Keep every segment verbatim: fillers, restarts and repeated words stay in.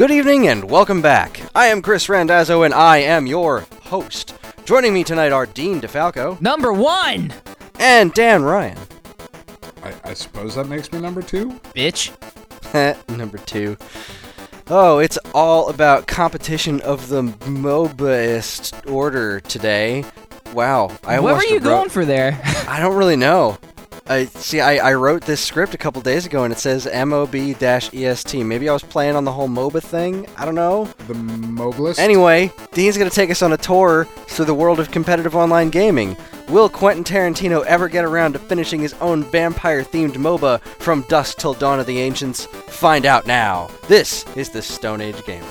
Good evening and welcome back. I am Chris Randazzo and I am your host. Joining me tonight are Dean DeFalco. Number one! And Dan Ryan. I, I suppose that makes me number two? Bitch. Number two. Oh, it's all about competition of the MOBAist order today. Wow. I what were you wrote, going for there? I don't really know. I see. I, I wrote this script a couple days ago, and it says M O B E S T. Maybe I was playing on the whole MOBA thing. I don't know. The Moblist? Anyway, Dean's going to take us on a tour through the world of competitive online gaming. Will Quentin Tarantino ever get around to finishing his own vampire-themed MOBA from dusk till dawn of the ancients? Find out now. This is the Stone Age Gamer.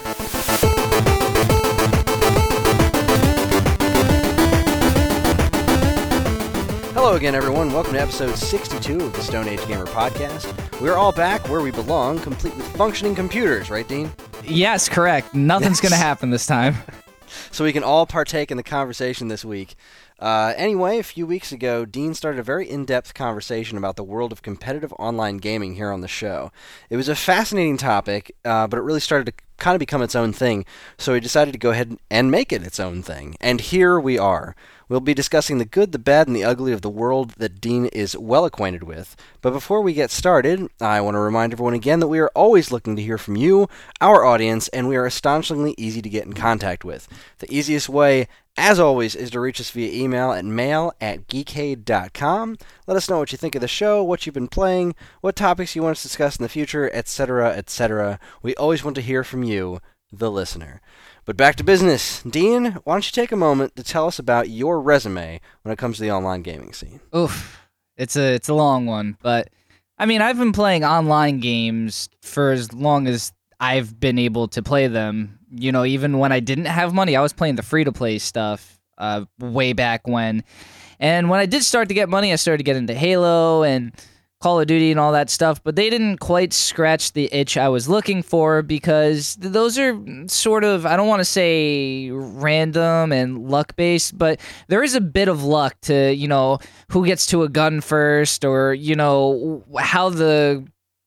Hello again, everyone. Welcome to episode sixty-two of the Stone Age Gamer podcast. We're all back where we belong, complete with functioning computers, right, Dean? Yes, correct. Nothing's Yes. going to happen this time. So we can all partake in the conversation this week. Uh, anyway, a few weeks ago, Dean started a very in-depth conversation about the world of competitive online gaming here on the show. It was a fascinating topic, uh, but it really started to kind of become its own thing, so he decided to go ahead and make it its own thing. And here we are. We'll be discussing the good, the bad, and the ugly of the world that Dean is well acquainted with. But before we get started, I want to remind everyone again that we are always looking to hear from you, our audience, and we are astonishingly easy to get in contact with. The easiest way, as always, is to reach us via email at mail at geekade dot com. Let us know what you think of the show, what you've been playing, what topics you want us to discuss in the future, et cetera, et cetera. We always want to hear from you, the listener. But back to business. Dean, why don't you take a moment to tell us about your resume when it comes to the online gaming scene? Oof. It's a it's a long one, but I mean, I've been playing online games for as long as I've been able to play them. You know, even when I didn't have money, I was playing the free-to-play stuff uh, way back when. And when I did start to get money, I started to get into Halo and Call of Duty and all that stuff, but they didn't quite scratch the itch I was looking for because those are sort of, I don't want to say random and luck-based, but there is a bit of luck to, you know, who gets to a gun first or, you know, how the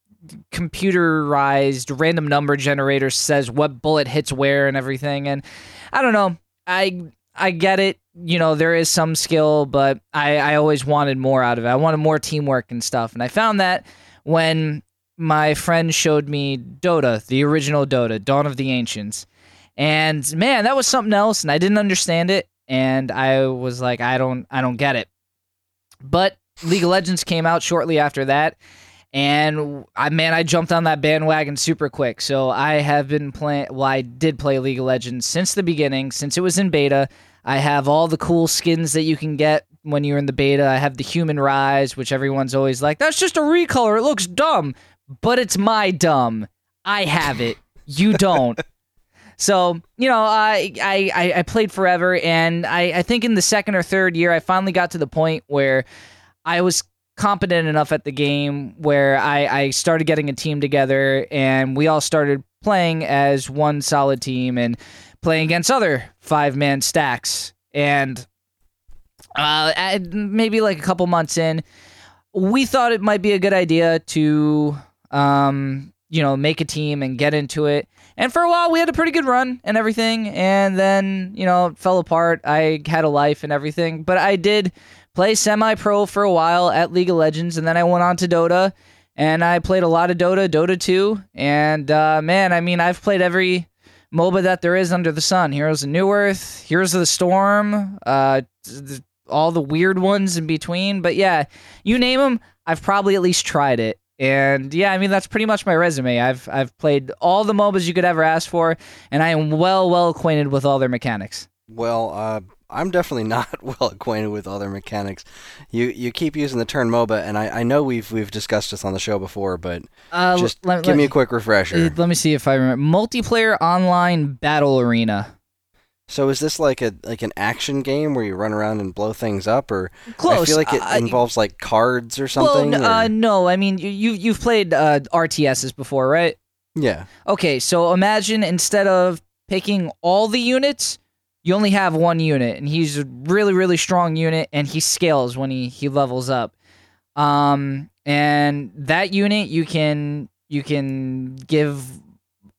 computerized random number generator says what bullet hits where and everything. And I don't know, I I get it. You know, there is some skill, but I, I always wanted more out of it. I wanted more teamwork and stuff. And I found that when my friend showed me Dota, the original Dota, Dawn of the Ancients. And man, that was something else, and I didn't understand it. And I was like, I don't I don't get it. But League of Legends came out shortly after that. And I man, I jumped on that bandwagon super quick. So I have been playing, well, I did play League of Legends since the beginning, since it was in beta. I have all the cool skins that you can get when you're in the beta. I have the Human Rise, which everyone's always like, that's just a recolor. It looks dumb. But it's my dumb. I have it. You don't. So, you know, I, I, I played forever, and I, I think in the second or third year, I finally got to the point where I was competent enough at the game where I, I started getting a team together, and we all started playing as one solid team and playing against other five-man stacks. And uh, at maybe like a couple months in, we thought it might be a good idea to, um, you know, make a team and get into it. And for a while, we had a pretty good run and everything. And then, you know, it fell apart. I had a life and everything. But I did play semi-pro for a while at League of Legends, and then I went on to Dota, and I played a lot of Dota, Dota two. And, uh, man, I mean, I've played every MOBA that there is under the sun. Heroes of New Earth, Heroes of the Storm, uh, th- all the weird ones in between. But yeah, you name them, I've probably at least tried it. And yeah, I mean, that's pretty much my resume. I've I've played all the MOBAs you could ever ask for, and I am well, well acquainted with all their mechanics. Well, uh, I'm definitely not well acquainted with all their mechanics. You you keep using the term MOBA, and I, I know we've we've discussed this on the show before, but Uh, just let- give let- me a quick refresher. Uh, Let me see if I remember. Multiplayer online battle arena. So is this like a like an action game where you run around and blow things up, or Close. I feel like it Uh, involves like cards or something? Well, n- or- uh, no, I mean, you, you, you've played uh, R T Ss before, right? yeah. Okay, so imagine instead of picking all the units, you only have one unit, and he's a really, really strong unit, and he scales when he, he levels up. Um, and that unit you can you can give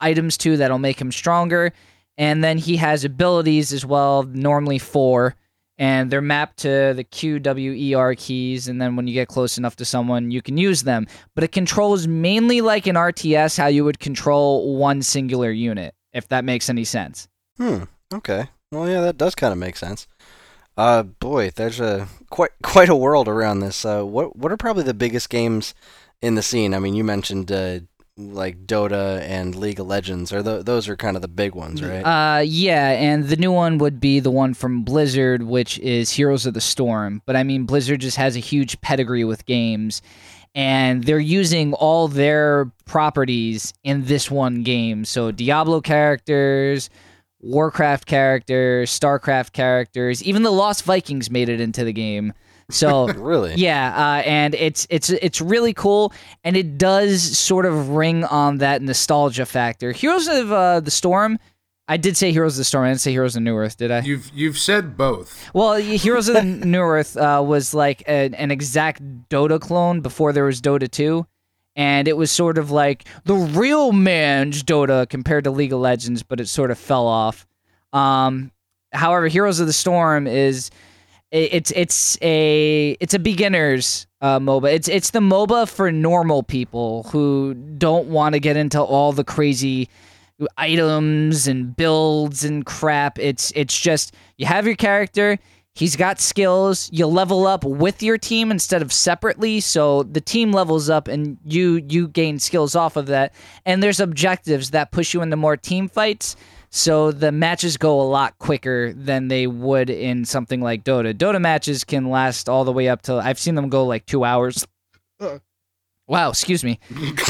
items to that'll make him stronger. And then he has abilities as well, normally four, and they're mapped to the Q, W, E, R keys, and then when you get close enough to someone, you can use them. But it controls mainly like an R T S, how you would control one singular unit, if that makes any sense. Hmm, okay. Well, yeah, that does kind of make sense. Uh, boy, there's a quite quite a world around this. Uh, what what are probably the biggest games in the scene? I mean, you mentioned uh, like Dota and League of Legends. Are th- those are kind of the big ones, right? Uh, yeah, and the new one would be the one from Blizzard, which is Heroes of the Storm. But I mean, Blizzard just has a huge pedigree with games, and they're using all their properties in this one game. So Diablo characters, Warcraft characters, Starcraft characters, even the Lost Vikings made it into the game. So really, yeah, uh, and it's it's it's really cool, and it does sort of ring on that nostalgia factor. Heroes of uh, the Storm, I did say Heroes of the Storm. I didn't say Heroes of New Earth, did I? You've you've said both. Well, Heroes of the New Earth uh, was like an, an exact Dota clone before there was Dota two, and it was sort of like the real man's Dota compared to League of Legends, but it sort of fell off. Um, however, Heroes of the Storm is. It's it's a it's a beginner's uh, MOBA. It's it's the MOBA for normal people who don't want to get into all the crazy items and builds and crap. It's it's just you have your character. He's got skills. You level up with your team instead of separately. So the team levels up and you you gain skills off of that. And there's objectives that push you into more team fights. So the matches go a lot quicker than they would in something like Dota. Dota matches can last all the way up to, I've seen them go like two hours. Wow, excuse me.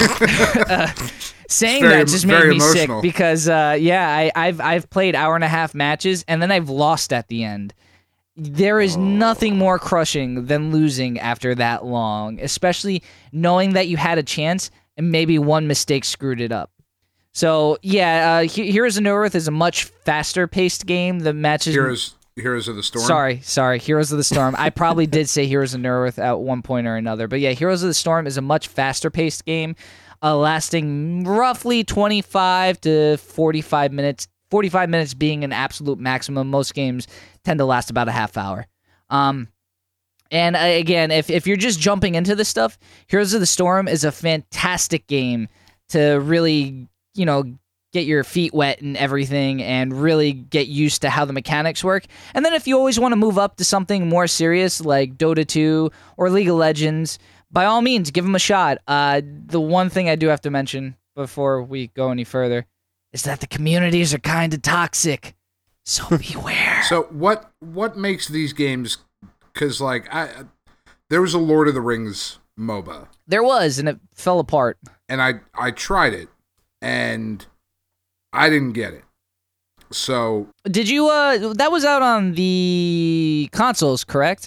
uh, saying very, that just made me emotional. sick because, uh, yeah, I, I've I've played hour and a half matches and then I've lost at the end. There is nothing more crushing than losing after that long, especially knowing that you had a chance and maybe one mistake screwed it up. So, yeah, uh, Heroes of New Earth is a much faster-paced game. The matches... Heroes, Heroes of the Storm? Sorry, sorry, Heroes of the Storm. I probably did say Heroes of New Earth at one point or another. But yeah, Heroes of the Storm is a much faster-paced game, uh, lasting roughly twenty-five to forty-five minutes. forty-five minutes being an absolute maximum. Most games tend to last about a half hour. Um, and uh, again, if, if you're just jumping into this stuff, Heroes of the Storm is a fantastic game to really... you know, get your feet wet and everything and really get used to how the mechanics work. And then if you always want to move up to something more serious like Dota two or League of Legends, by all means, give them a shot. Uh, the one thing I do have to mention before we go any further is that the communities are kind of toxic. So beware. So what what makes these games, because like, I there was a Lord of the Rings MOBA. There was, and it fell apart. And I, I tried it. And I didn't get it. So did you? Uh, that was out on the consoles, correct?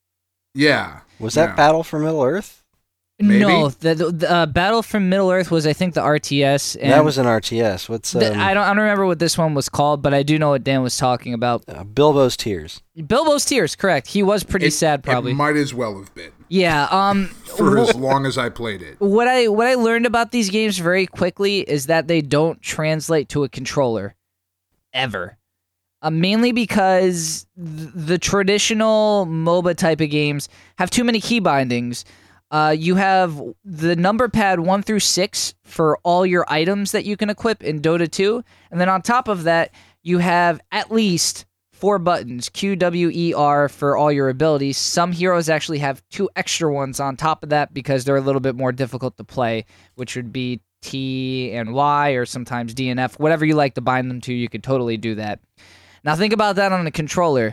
Yeah. Was that yeah. Battle for Middle Earth? Maybe? No, the, the uh, Battle from Middle Earth was, I think, the R T S. And That was an R T S. What's um, the, I don't I don't remember what this one was called, but I do know what Dan was talking about. uh, Bilbo's Tears? Bilbo's Tears, correct? He was pretty It, sad, probably. It might as well have been. Yeah. Um. For wh- as long as I played it. What I what I learned about these games very quickly is that they don't translate to a controller, ever. Uh, mainly because th- the traditional MOBA type of games have too many key bindings. Uh, you have the number pad one through six for all your items that you can equip in Dota two, and then on top of that, you have at least four buttons, Q, W, E, R, for all your abilities. Some heroes actually have two extra ones on top of that because they're a little bit more difficult to play, which would be T and Y, or sometimes D and F. Whatever you like to bind them to, you could totally do that. Now think about that on a controller.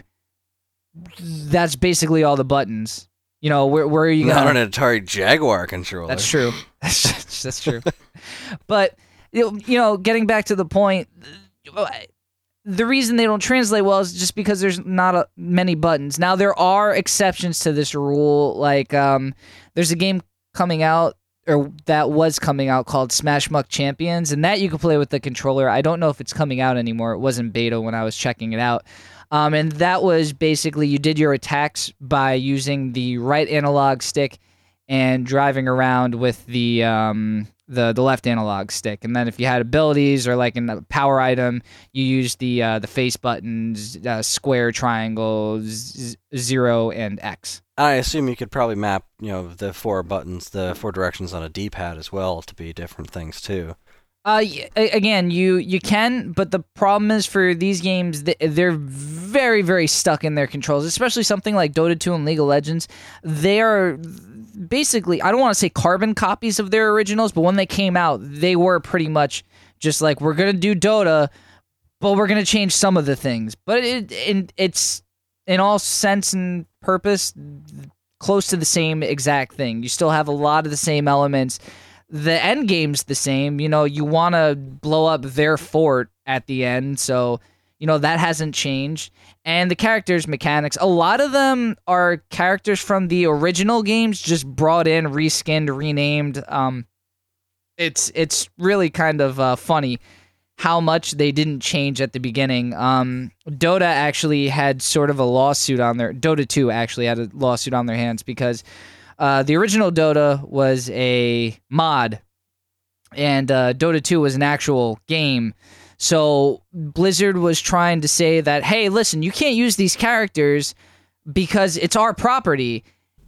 That's basically all the buttons. You know, where, where are you Not going? on an Atari Jaguar controller. That's true. That's, that's true. But, you know, getting back to the point, the reason they don't translate well is just because there's not a, many buttons. Now, there are exceptions to this rule. Like, um, there's a game coming out, or that was coming out, called Smash Muck Champions, and that you can play with the controller. I don't know if it's coming out anymore. It wasn't beta when I was checking it out. Um, and that was basically you did your attacks by using the right analog stick and driving around with the um, the the left analog stick, and then if you had abilities or like in a power item, you use the uh, the face buttons, uh, square, triangle, z- zero, and X. I assume you could probably map, you know, the four buttons, the four directions on a D-pad as well to be different things too. Uh, again, you you can, but the problem is for these games, they're very, very stuck in their controls, especially something like Dota two and League of Legends. They are basically, I don't want to say carbon copies of their originals, but when they came out, they were pretty much just like, we're going to do Dota, but we're going to change some of the things. But it, it it's, in all sense and purpose, close to the same exact thing. You still have a lot of the same elements. The end game's the same. You know, you want to blow up their fort at the end, so, you know, that hasn't changed. And the characters' mechanics, a lot of them are characters from the original games, just brought in, reskinned, renamed. Um, it's it's really kind of uh, funny how much they didn't change at the beginning. Um, Dota actually had sort of a lawsuit on their... Dota two actually had a lawsuit on their hands because uh, the original Dota was a mod, and uh, Dota two was an actual game. So Blizzard was trying to say that, hey, listen, you can't use these characters because it's our property.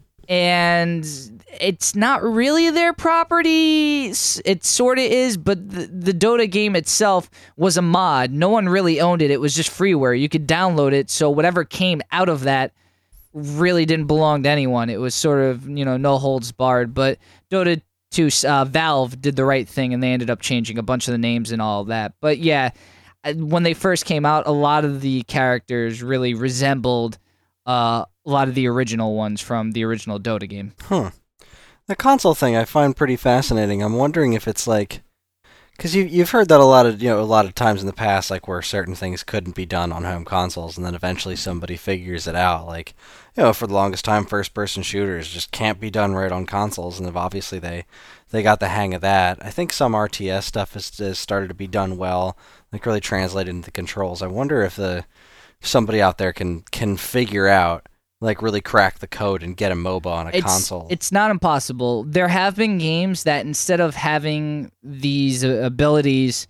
And it's not really their property. It sort of is, but the, the Dota game itself was a mod. No one really owned it. It was just freeware. You could download it, so whatever came out of that really didn't belong to anyone. It was sort of, you know, no holds barred. But Dota two, uh, Valve did the right thing, and they ended up changing a bunch of the names and all that. But yeah, when they first came out, a lot of the characters really resembled uh, a lot of the original ones from the original Dota game. Huh. The console thing I find pretty fascinating. I'm wondering if it's like, because you you've heard that a lot of you know a lot of times in the past, like where certain things couldn't be done on home consoles, and then eventually somebody figures it out. Like, you know, for the longest time, first-person shooters just can't be done right on consoles, and obviously they they got the hang of that. I think some R T S stuff has, has started to be done well, like really translated into the controls. I wonder if the if somebody out there can can figure out, like really crack the code and get a MOBA on a it's, console. It's not impossible. There have been games that instead of having these abilities,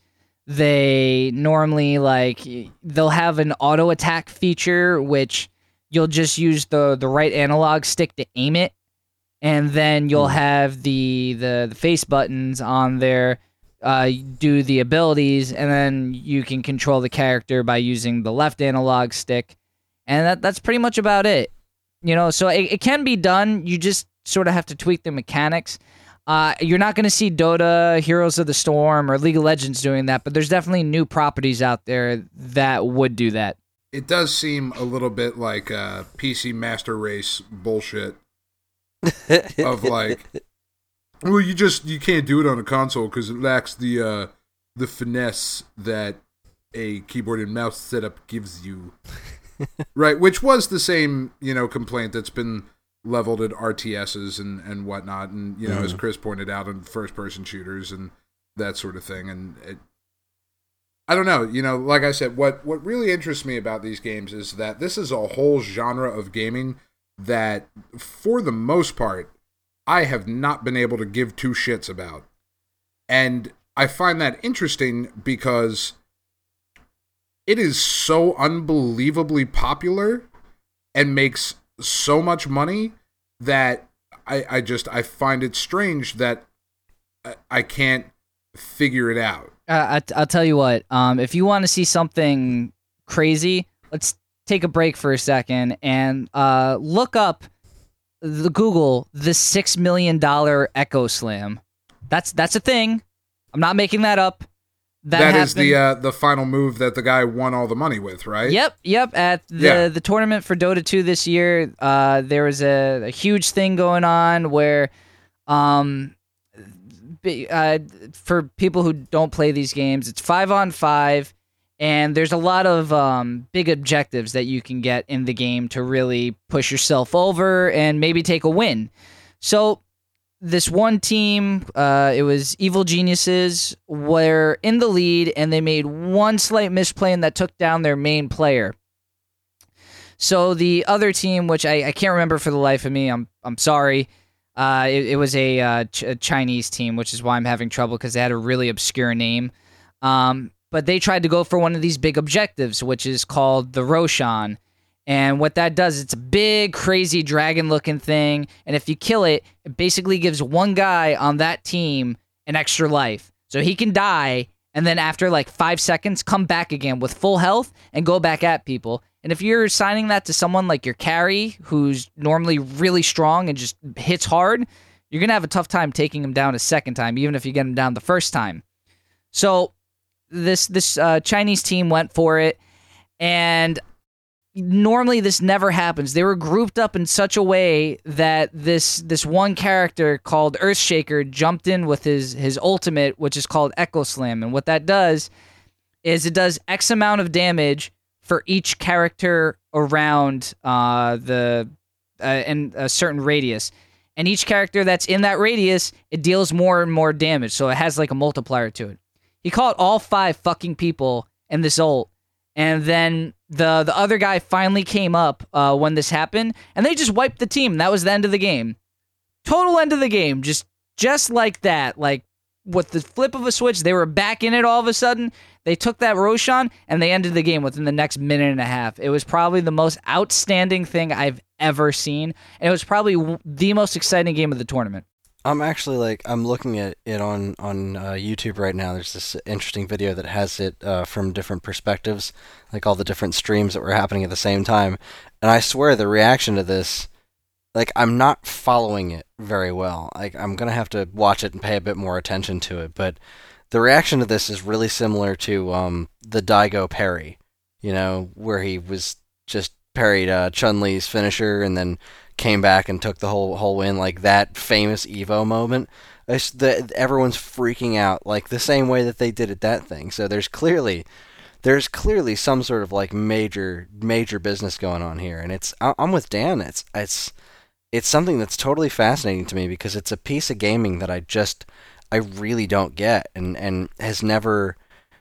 they normally, like, they'll have an auto attack feature, which you'll just use the, the right analog stick to aim it, and then you'll have the, the, the face buttons on there, uh, do the abilities, and then you can control the character by using the left analog stick, and that that's pretty much about it. You know, so it, it can be done. You just sort of have to tweak the mechanics. Uh, you're not going to see Dota, Heroes of the Storm, or League of Legends doing that, but there's definitely new properties out there that would do that. It does seem a little bit like uh, P C Master Race bullshit of like, well, you just you can't do it on a console because it lacks the uh, the finesse that a keyboard and mouse setup gives you. Right, which was the same, you know, complaint that's been leveled at R T Ss and, and whatnot, and, you know, mm. as Chris pointed out, on first-person shooters and that sort of thing, and it, I don't know, you know, like I said, what, what really interests me about these games is that this is a whole genre of gaming that, for the most part, I have not been able to give two shits about, and I find that interesting because it is so unbelievably popular and makes so much money that I, I just I find it strange that I, I can't figure it out. Uh, I, I'll tell you what. Um, if you want to see something crazy, let's take a break for a second and uh, look up the Google the six million dollar Echo Slam. That's that's a thing. I'm not making that up. That, that is the uh, the final move that the guy won all the money with, right? Yep, yep. At the, yeah. the tournament for Dota two this year, uh, there was a, a huge thing going on where, um, uh, for people who don't play these games, it's five on five, and there's a lot of um, big objectives that you can get in the game to really push yourself over and maybe take a win. So this one team, uh, it was Evil Geniuses, were in the lead, and they made one slight misplay and that took down their main player. So the other team, which I, I can't remember for the life of me, I'm I'm sorry, Uh, it, it was a, uh, Ch- a Chinese team, which is why I'm having trouble because they had a really obscure name. Um, but they tried to go for one of these big objectives, which is called the Roshan. And what that does, it's a big, crazy dragon-looking thing. And if you kill it, it basically gives one guy on that team an extra life. So he can die, and then after like five seconds, come back again with full health and go back at people. And if you're assigning that to someone like your carry, who's normally really strong and just hits hard, you're going to have a tough time taking him down a second time, even if you get him down the first time. So this this uh, Chinese team went for it, and normally this never happens. They were grouped up in such a way that this this one character called Earthshaker jumped in with his, his ultimate, which is called Echo Slam. And what that does is it does X amount of damage for each character around uh, the uh, in a certain radius. And each character that's in that radius, it deals more and more damage. So it has like a multiplier to it. He caught all five fucking people in this ult. And then the the other guy finally came up uh, when this happened, and they just wiped the team. That was the end of the game. Total end of the game. Just just like that. Like, with the flip of a switch, they were back in it all of a sudden. They took that Roshan, and they ended the game within the next minute and a half. It was probably the most outstanding thing I've ever seen. And it was probably w- the most exciting game of the tournament. I'm actually like I'm looking at it on on uh, YouTube right now. There's this interesting video that has it uh, from different perspectives, like all the different streams that were happening at the same time. And I swear the reaction to this, like I'm not following it very well. Like I'm gonna have to watch it and pay a bit more attention to it. But the reaction to this is really similar to um, the Daigo parry, you know, where he was just parried uh, Chun-Li's finisher and then came back and took the whole whole win, like that famous Evo moment. It's the, everyone's freaking out, like the same way that they did at that thing. So there's clearly, there's clearly some sort of like major major business going on here, and it's I'm with Dan. It's it's it's something that's totally fascinating to me because it's a piece of gaming that I just I really don't get, and and has never.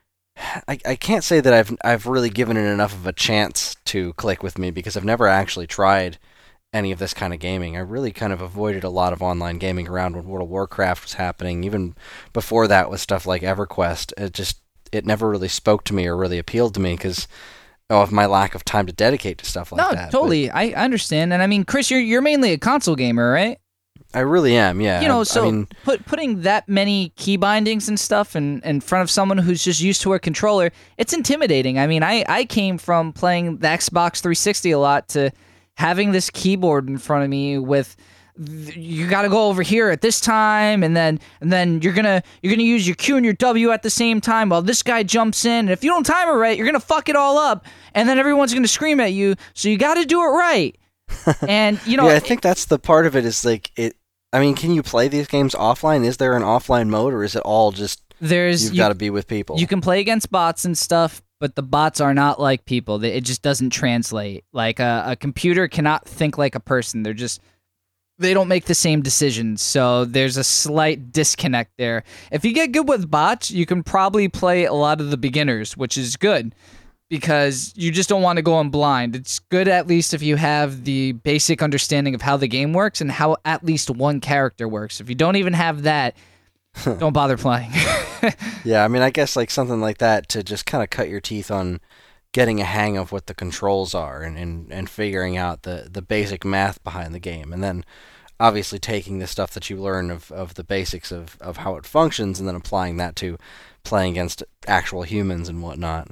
I, I can't say that I've I've really given it enough of a chance to click with me because I've never actually tried any of this kind of gaming. I really kind of avoided a lot of online gaming around when World of Warcraft was happening. Even before that with stuff like EverQuest, it just it never really spoke to me or really appealed to me because oh, of my lack of time to dedicate to stuff like no, that. No, totally. But I understand. And I mean, Chris, you're you're mainly a console gamer, right? I really am, yeah. You know, I, so I mean, put, putting that many key bindings and stuff in, in front of someone who's just used to a controller, it's intimidating. I mean, I, I came from playing the Xbox three sixty a lot to having this keyboard in front of me with you got to go over here at this time, and then and then you're gonna you're gonna use your Q and your W at the same time while this guy jumps in. And if you don't time it right, you're gonna fuck it all up, and then everyone's gonna scream at you. So you got to do it right. And you know, yeah, I think that's the part of it is like it. I mean, can you play these games offline? Is there an offline mode, or is it all just there's you've you, got to be with people? You can play against bots and stuff, but the bots are not like people. It just doesn't translate. Like a, a computer cannot think like a person. They're just they don't make the same decisions. So there's a slight disconnect there. If you get good with bots, you can probably play a lot of the beginners, which is good. Because you just don't want to go in blind. It's good at least if you have the basic understanding of how the game works and how at least one character works. If you don't even have that, don't bother playing. Yeah, I mean, I guess like something like that to just kind of cut your teeth on getting a hang of what the controls are and, and, and figuring out the, the basic math behind the game. And then obviously taking the stuff that you learn of, of the basics of, of how it functions and then applying that to playing against actual humans and whatnot.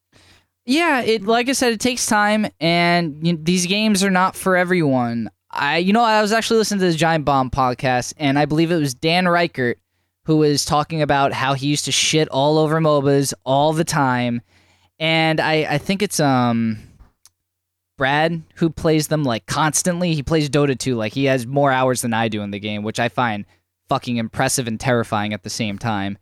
Yeah, it like I said, it takes time, and you know, these games are not for everyone. I, you know, I was actually listening to the Giant Bomb podcast, and I believe it was Dan Reichert who was talking about how he used to shit all over M O B As all the time, and I, I think it's um Brad who plays them like constantly. He plays Dota two, like he has more hours than I do in the game, which I find fucking impressive and terrifying at the same time,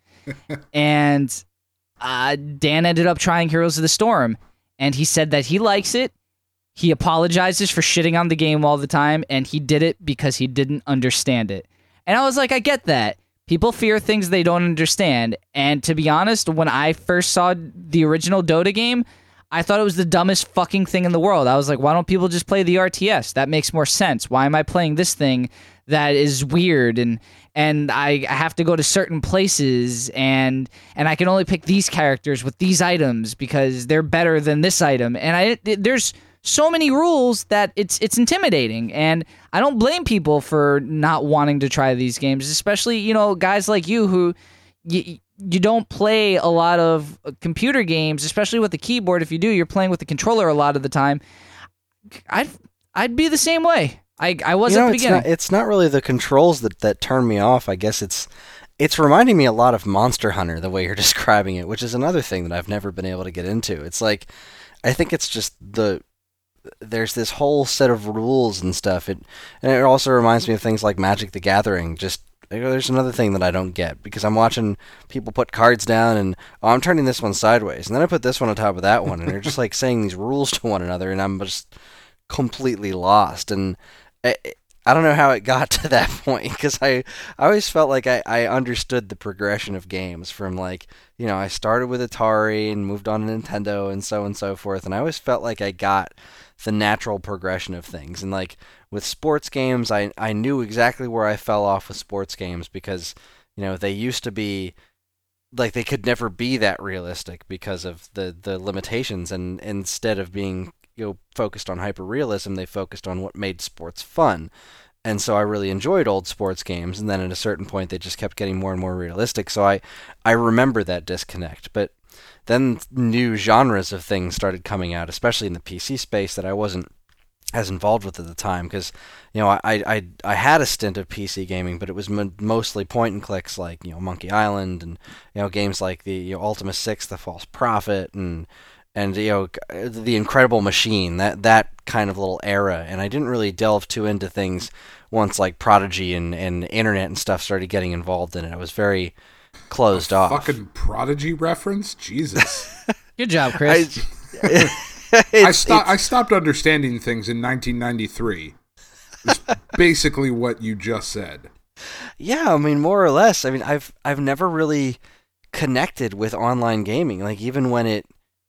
and. Uh, Dan ended up trying Heroes of the Storm, and he said that he likes it. He apologizes for shitting on the game all the time, and he did it because he didn't understand it. And I was like, I get that. People fear things they don't understand, and to be honest, when I first saw the original Dota game, I thought it was the dumbest fucking thing in the world. I was like, why don't people just play the R T S? That makes more sense. Why am I playing this thing that is weird, and and I have to go to certain places, and and I can only pick these characters with these items because they're better than this item. And I it, there's so many rules that it's it's intimidating, and I don't blame people for not wanting to try these games, especially, you know, guys like you who you, you don't play a lot of computer games, especially with the keyboard. If you do, you're playing with the controller a lot of the time. I'd I'd be the same way. I, I was you know, at the it's beginning. Not, it's not really the controls that, that turn me off. I guess it's it's reminding me a lot of Monster Hunter, the way you're describing it, which is another thing that I've never been able to get into. It's like, I think it's just the, there's this whole set of rules and stuff. It And it also reminds me of things like Magic the Gathering. Just, there's another thing that I don't get, because I'm watching people put cards down and, oh, I'm turning this one sideways, and then I put this one on top of that one, and they're just like saying these rules to one another, and I'm just completely lost. And I, I don't know how it got to that point, because I, I always felt like I, I understood the progression of games from, like, you know, I started with Atari and moved on to Nintendo and so on and so forth, and I always felt like I got the natural progression of things. And, like, with sports games, I, I knew exactly where I fell off with sports games, because, you know, they used to be, like, they could never be that realistic because of the, the limitations, and instead of being, you know, focused on hyper-realism, they focused on what made sports fun. And so I really enjoyed old sports games, and then at a certain point they just kept getting more and more realistic, so I, I remember that disconnect. But then new genres of things started coming out, especially in the P C space, that I wasn't as involved with at the time, because, you know, I, I, I had a stint of P C gaming, but it was m- mostly point and clicks, like, you know, Monkey Island, and, you know, games like the, you know, Ultima six, The False Prophet, and and you know, the Incredible Machine, that that kind of little era. And I didn't really delve too into things once, like, Prodigy and, and internet and stuff started getting involved in it. I was very closed a off. Fucking Prodigy reference? Jesus. Good job, Chris. I, I, sto- I stopped understanding things in nineteen ninety-three. It's basically what you just said. Yeah, I mean, more or less. I mean, I've I've never really connected with online gaming. Like, even when it,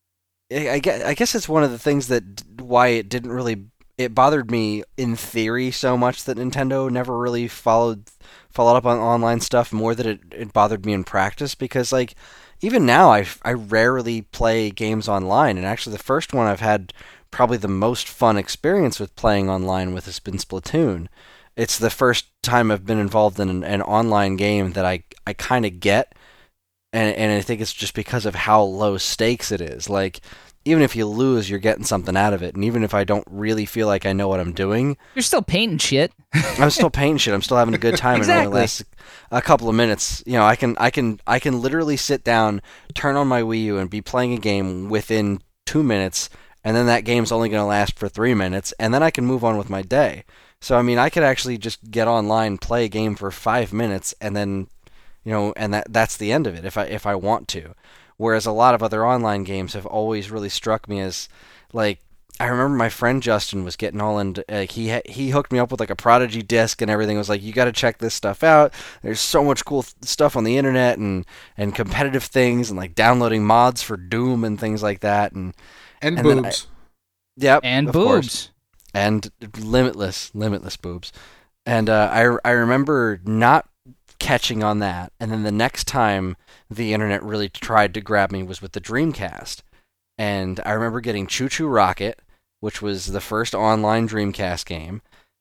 I guess, I guess it's one of the things that why it didn't really, it bothered me in theory so much that Nintendo never really followed followed up on online stuff more than it, it bothered me in practice, because, like, even now I, I rarely play games online, and actually the first one I've had probably the most fun experience with playing online with has been Splatoon. It's the first time I've been involved in an, an online game that I, I kind of get, and and I think it's just because of how low stakes it is. Like, even if you lose, you're getting something out of it, and even if I don't really feel like I know what I'm doing, You're still painting shit. I'm still painting shit. I'm still having a good time. Exactly. And it only lasts a couple of minutes. You know, I can I can I can literally sit down, turn on my Wii U, and be playing a game within two minutes, and then that game's only going to last for three minutes, and then I can move on with my day. So, I mean, I could actually just get online, play a game for five minutes, and then, you know, and that that's the end of it if I if I want to. Whereas a lot of other online games have always really struck me as, like, I remember my friend Justin was getting all into, like, he ha- he hooked me up with, like, a Prodigy disc and everything. It was like, you got to check this stuff out. There's so much cool th- stuff on the internet, and, and competitive things, and, like, downloading mods for Doom and things like that. And And, and then boobs. I, yep, And of boobs. course. And limitless, limitless boobs. And uh, I I remember not catching on that, and then the next time the internet really tried to grab me was with the Dreamcast. And I remember getting Choo Choo Rocket, which was the first online Dreamcast game,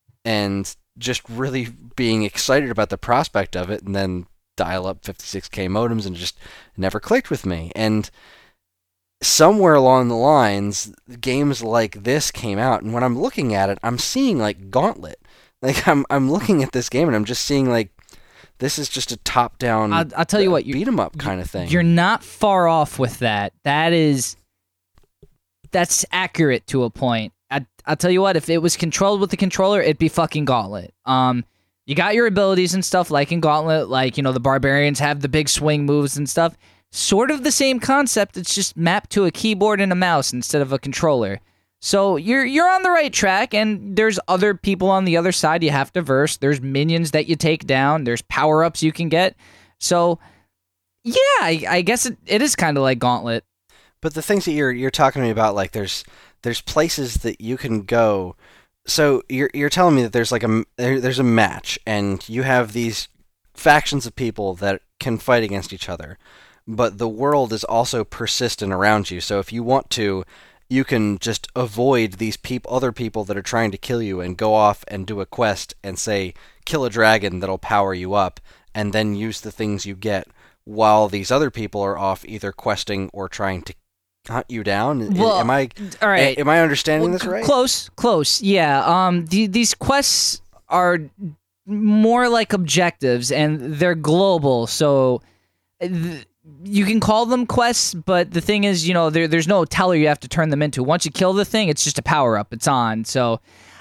and just really being excited about the prospect of it, and then dial-up fifty-six K modems, and just never clicked with me. And somewhere along the lines, games like this came out, and when I'm looking at it, I'm seeing, like, Gauntlet. Like, I'm I'm looking at this game, and I'm just seeing, like, this is just a top-down, I'll, I'll tell you what, you, beat 'em up kind of thing. You're not far off with that. That is, that's accurate to a point. I, I'll tell you what, if it was controlled with the controller, it'd be fucking Gauntlet. Um, you got your abilities and stuff, like in Gauntlet, like, you know, the barbarians have the big swing moves and stuff. Sort of the same concept, it's just mapped to a keyboard and a mouse instead of a controller. So you're you're on the right track, and there's other people on the other side you have to verse. There's minions that you take down. There's power-ups you can get. So, yeah, I, I guess it, it is kind of like Gauntlet. But the things that you're you're talking to me about, like, there's there's places that you can go So you're you're telling me that there's like a there, there's a match, and you have these factions of people that can fight against each other, but the world is also persistent around you. So if you want to, you can just avoid these peop- other people that are trying to kill you and go off and do a quest and say kill a dragon that'll power you up, and then use the things you get while these other people are off either questing or trying to hunt you down. Well, am I all right? Am I understanding Well, this right? Close, close. Yeah. Um. The, these quests are more like objectives, and they're global. So th- you can call them quests, but the thing is, you know, there, there's no teller you have to turn them into. Once you kill the thing, it's just a power up. It's on. So,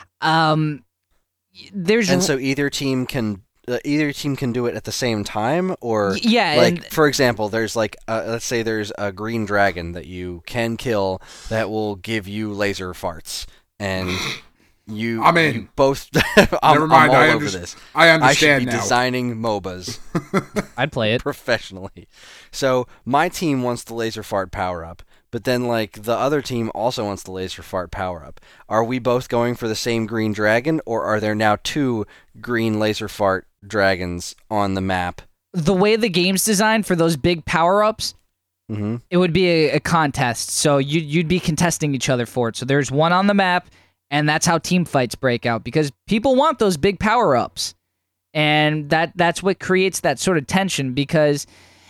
um, there's and so either team can. Uh, either team can do it at the same time, or yeah, like and, for example, there's like uh, let's say there's a green dragon that you can kill that will give you laser farts, and you, I'm in. you both. I'm, Never mind. I'm all I over underst- this. I I should understand be now. designing MOBAs I'd play it. professionally. So my team wants the laser fart power up, but then like the other team also wants the laser fart power up. Are we both going for the same green dragon, or are there now two green laser fart dragons on the map? The way the game's designed for those big power ups, Mm-hmm. it would be a, a contest. So you, you'd be contesting each other for it. So there's one on the map, and that's how team fights break out, because people want those big power ups, and that that's what creates that sort of tension. Because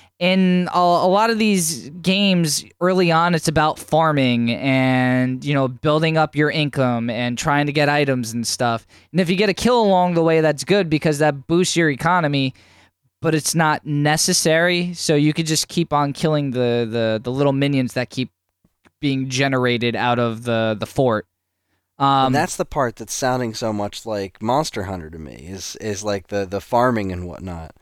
in a, a lot of these games early on, it's about farming and, you know, building up your income and trying to get items and stuff. And if you get a kill along the way, that's good, because that boosts your economy, but it's not necessary. So you could just keep on killing the, the, the little minions that keep being generated out of the, the fort. Um, and that's the part that's sounding so much like Monster Hunter to me, is is like the, the farming and whatnot.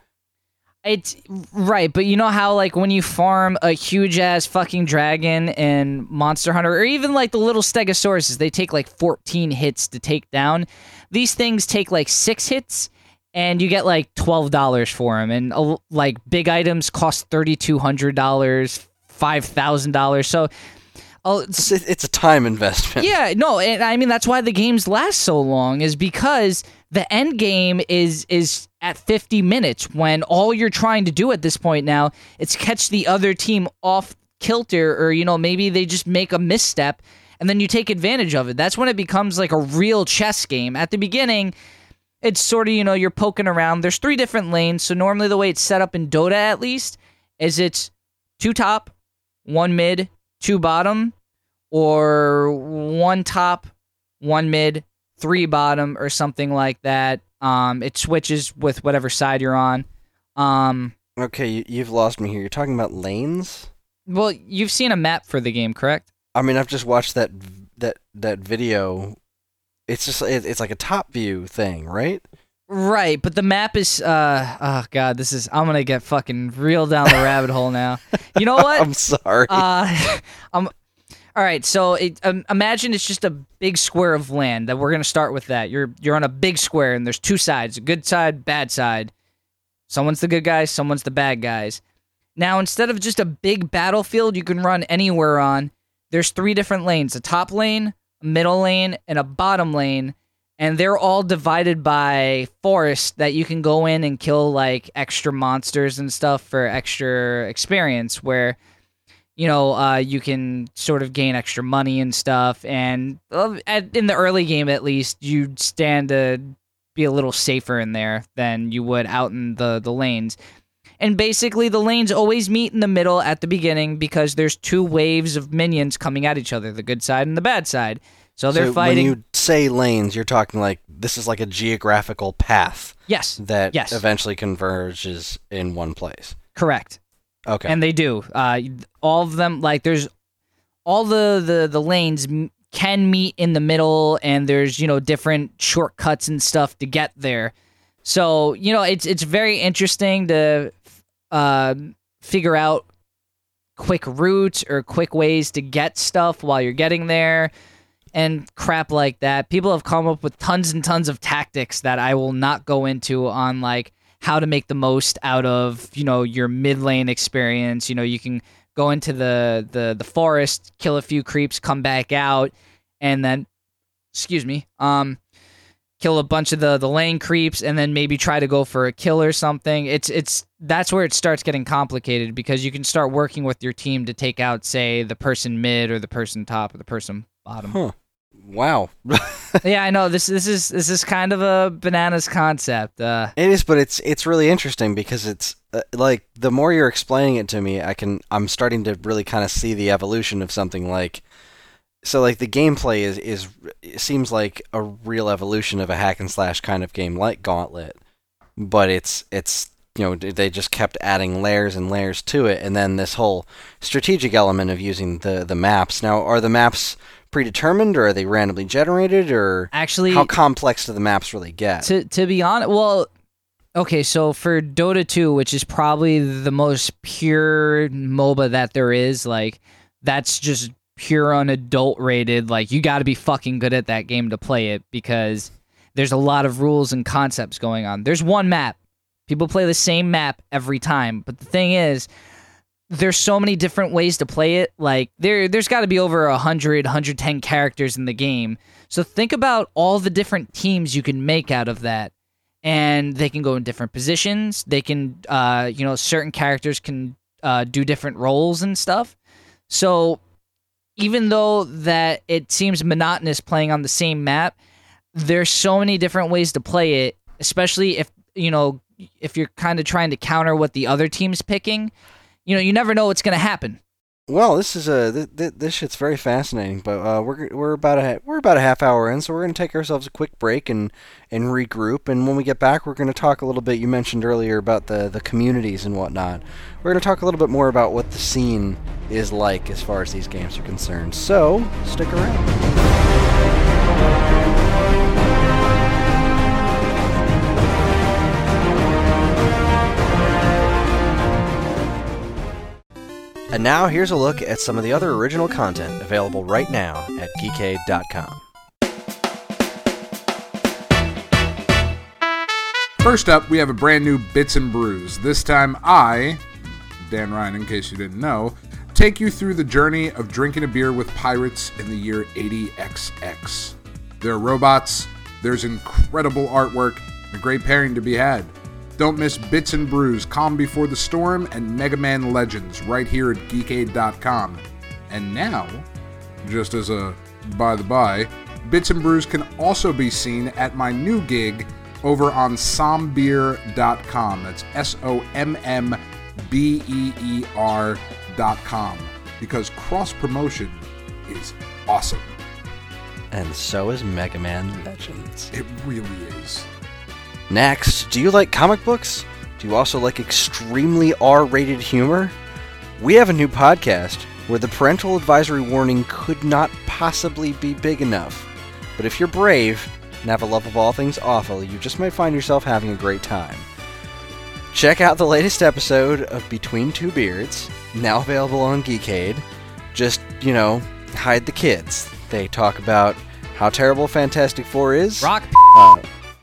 It's right, but you know how like when you farm a huge ass fucking dragon in Monster Hunter, or even like the little Stegosauruses, they take like fourteen hits to take down. These things take like six hits, and you get like twelve dollars for them. And uh, like big items cost thirty two hundred dollars, five thousand dollars. So. Uh, It's, it's a time investment. Yeah, no, and I mean that's why the games last so long, is because the end game is is at fifty minutes, when all you're trying to do at this point now is catch the other team off kilter, or you know, maybe they just make a misstep and then you take advantage of it. That's when it becomes like a real chess game. At the beginning, it's sort of, you know, you're poking around. There's three different lanes, so normally the way it's set up in Dota at least is it's two top, one mid, two bottom, or one top, one mid, three bottom, or something like that. Um, it switches with whatever side you're on. Um, Okay, you, you've lost me here. You're talking about lanes? well, you've seen a map for the game, correct? I mean, I've just watched that that that video. It's just it, it's like a top view thing, right? Right, but the map is, uh, oh god, this is, I'm gonna get fucking real down the rabbit hole now. You know what? I'm sorry. Uh, um, all right. So it, um, imagine it's just a big square of land. That we're gonna start with that. You're you're on a big square, and there's two sides: a good side, bad side. Someone's the good guys, someone's the bad guys. Now, instead of just a big battlefield you can run anywhere on, there's three different lanes: a top lane, a middle lane, and a bottom lane. And they're all divided by forest that you can go in and kill like extra monsters and stuff for extra experience, where, you know, uh, you can sort of gain extra money and stuff. And uh, at, in the early game, at least, you'd stand to be a little safer in there than you would out in the, the lanes. And basically, the lanes always meet in the middle at the beginning, because there's two waves of minions coming at each other, the good side and the bad side. So they're so fighting. when you say lanes, you're talking like this is like a geographical path Yes. that Yes. eventually converges in one place. Correct. Okay. And they do. Uh, all of them, like, there's all the, the, the lanes m- can meet in the middle, and there's, you know, different shortcuts and stuff to get there. So, you know, it's it's very interesting to uh, figure out quick routes or quick ways to get stuff while you're getting there and crap like that. People have come up with tons and tons of tactics that I will not go into on, like, how to make the most out of, you know, your mid lane experience. You know, you can go into the, the, the forest, kill a few creeps, come back out, and then excuse me, um, kill a bunch of the, the lane creeps, and then maybe try to go for a kill or something. It's it's that's where it starts getting complicated, because you can start working with your team to take out, say, the person mid or the person top or the person bottom. Huh. Wow. Yeah, I know this this is this is kind of a bananas concept. Uh, It is, but it's it's really interesting because it's uh, like the more you're explaining it to me, I can I'm starting to really kind of see the evolution of something like. So like the gameplay is is it seems like a real evolution of a hack and slash kind of game like Gauntlet, but it's it's you know they just kept adding layers and layers to it, and then this whole strategic element of using the the maps. Now, are the maps predetermined, or are they randomly generated, or actually, how complex do the maps really get? To to be honest, well, okay, so for Dota two, which is probably the most pure MOBA that there is, like that's just pure unadulterated, like you got to be fucking good at that game to play it, because there's a lot of rules and concepts going on. There's one map. People play the same map every time, but the thing is, there's so many different ways to play it. Like there there's got to be over one hundred, one hundred ten characters in the game. So think about all the different teams you can make out of that. And they can go in different positions. They can uh you know, certain characters can uh do different roles and stuff. So even though that it seems monotonous playing on the same map, there's so many different ways to play it, especially if, you know, if you're kind of trying to counter what the other team's picking. You know, you never know what's going to happen. Well, this is a th- th- this shit's very fascinating, but uh, we're we're about a ha- we're about a half hour in, so we're gonna take ourselves a quick break and, and regroup. And when we get back, we're gonna talk a little bit. You mentioned earlier about the, the communities and whatnot. We're gonna talk a little bit more about what the scene is like as far as these games are concerned. So stick around. And now here's a look at some of the other original content available right now at geekade dot com. First up, we have a brand new Bits and Brews. This time I, Dan Ryan, in case you didn't know, take you through the journey of drinking a beer with pirates in the year eighty X X. There are robots, there's incredible artwork, and a great pairing to be had. Don't miss Bits and Brews, Calm Before the Storm, and Mega Man Legends right here at geekade dot com. And now, just as a by-the-by, Bits and Brews can also be seen at my new gig over on sombeer dot com. That's S O M M B E E R dot com. Because cross-promotion is awesome. And so is Mega Man Legends. It really is. Next, do you like comic books? Do you also like extremely R-rated humor? We have a new podcast where the parental advisory warning could not possibly be big enough. But if you're brave and have a love of all things awful, you just might find yourself having a great time. Check out the latest episode of Between Two Beards, now available on Geekade. Just, you know, hide the kids. They talk about how terrible Fantastic Four is. Rock. Uh,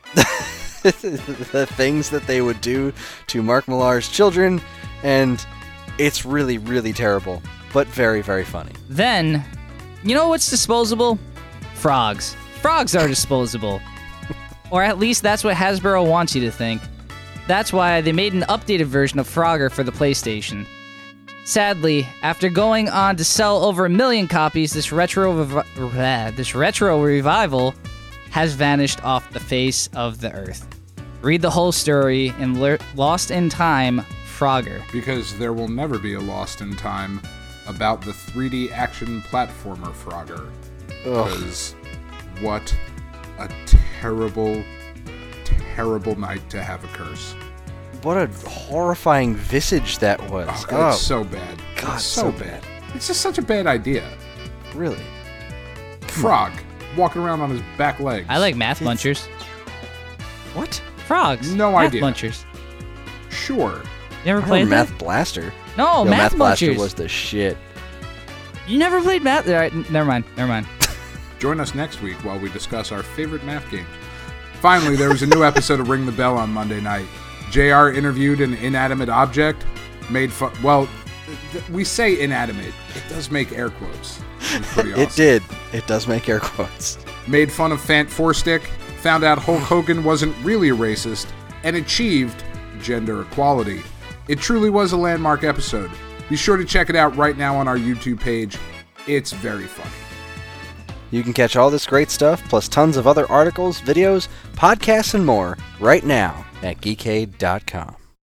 the things that they would do to Mark Millar's children, and it's really, really terrible, but very, very funny. Then, you know what's disposable? Frogs. Frogs are disposable. Or at least that's what Hasbro wants you to think. That's why they made an updated version of Frogger for the PlayStation. Sadly, after going on to sell over a million copies, this retro revi- this retro revival has vanished off the face of the earth. Read the whole story in Le- Lost in Time, Frogger. Because there will never be a Lost in Time about the three D action platformer Frogger. Because what a terrible, terrible night to have a curse. What a horrifying visage that was. Oh, God, it's so bad. God, it's so, so bad. bad. It's just such a bad idea. Really? Frog walking around on his back legs. I like Math Munchers. What? Frogs. No Math idea. Munchers. Sure. You never I played remember that? Math Blaster. No, Yo, Math, Math Blaster Munchers. was the shit. You never played Math? All right, never mind. Never mind. Join us next week while we discuss our favorite math games. Finally, there was a new episode of Ring the Bell on Monday night. J R interviewed an inanimate object, made fun. Well, th- we say inanimate. It does make air quotes. It was pretty awesome. It did. It does make air quotes. made fun of Fant Four-Stick, found out Hulk Hogan wasn't really a racist, and achieved gender equality. It truly was a landmark episode. Be sure to check it out right now on our YouTube page. It's very funny. You can catch all this great stuff, plus tons of other articles, videos, podcasts, and more right now at geekade dot com.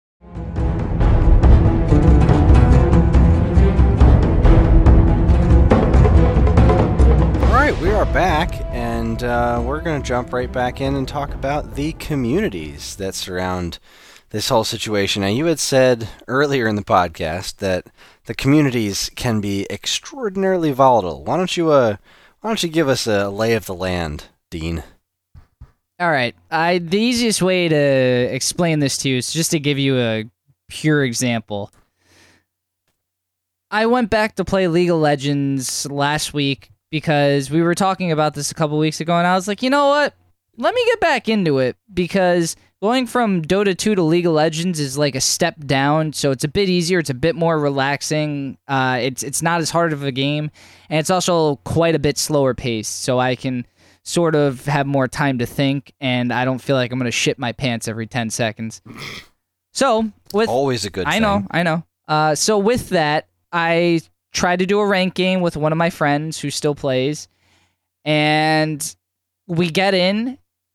All right, we are back, and uh, we're going to jump right back in and talk about the communities that surround this whole situation. Now, you had said earlier in the podcast that the communities can be extraordinarily volatile. Why don't you, uh, why don't you give us a lay of the land, Dean? All right. I the easiest way to explain this to you is just to give you a pure example. I went back to play League of Legends last week because we were talking about this a couple weeks ago, and I was like, you know what? Let me get back into it, because going from Dota two to League of Legends is like a step down, so it's a bit easier, it's a bit more relaxing, uh, it's it's not as hard of a game, and it's also quite a bit slower paced, so I can sort of have more time to think, and I don't feel like I'm going to shit my pants every ten seconds. So, with... Always a good I thing. know, I know. Uh, so with that, I tried to do a rank game with one of my friends who still plays, and we get in,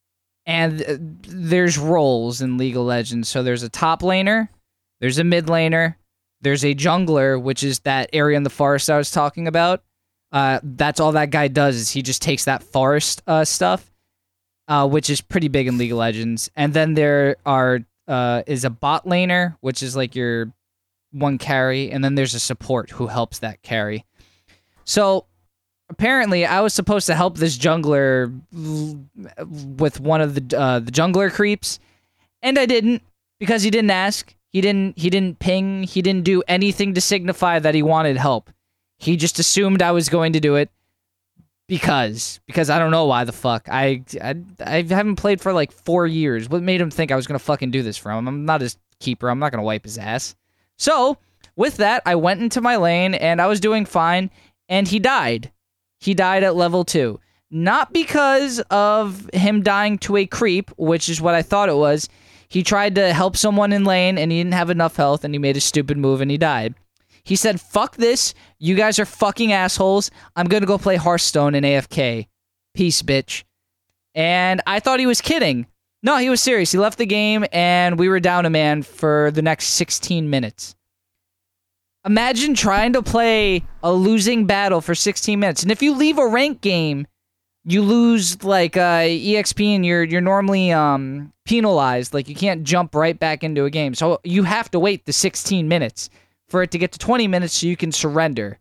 and there's roles in League of Legends. So there's a top laner, there's a mid laner, there's a jungler, which is that area in the forest I was talking about. Uh, that's all that guy does, is he just takes that forest uh, stuff, uh, which is pretty big in League of Legends. And then there are uh, is a bot laner, which is like your one carry, and then there's a support who helps that carry. So apparently, I was supposed to help this jungler with one of the uh, the jungler creeps, and I didn't, because he didn't ask. He didn't. He didn't ping. He didn't do anything to signify that he wanted help. He just assumed I was going to do it because because I don't know why the fuck. I I, I haven't played for like four years. What made him think I was gonna fucking do this for him? I'm not his keeper. I'm not gonna wipe his ass. So with that, I went into my lane and I was doing fine, and he died. He died at level two. Not because of him dying to a creep, which is what I thought it was. He tried to help someone in lane, and he didn't have enough health, and he made a stupid move, and he died. He said, fuck this. You guys are fucking assholes. I'm going to go play Hearthstone and A F K. Peace, bitch. And I thought he was kidding. No, he was serious. He left the game, and we were down a man for the next sixteen minutes. Imagine trying to play a losing battle for sixteen minutes. And if you leave a ranked game, you lose like uh, E X P, and you're you're normally um, penalized. Like, you can't jump right back into a game. So you have to wait the sixteen minutes for it to get to twenty minutes so you can surrender.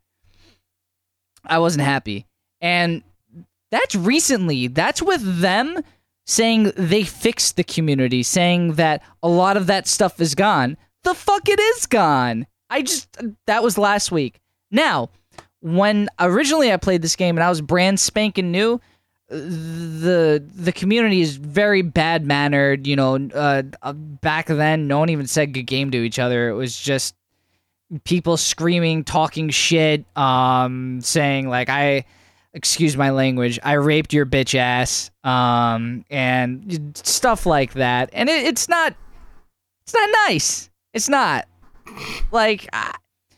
I wasn't happy. And that's recently. That's with them saying they fixed the community, saying that a lot of that stuff is gone. The fuck it is gone. I just, that was last week. Now, when originally I played this game and I was brand spanking new, the the community is very bad mannered. You know, uh, back then, no one even said good game to each other. It was just people screaming, talking shit, um, saying like, I, excuse my language, I raped your bitch ass, um, and stuff like that. And it, it's not, it's not nice. It's not. Like, I,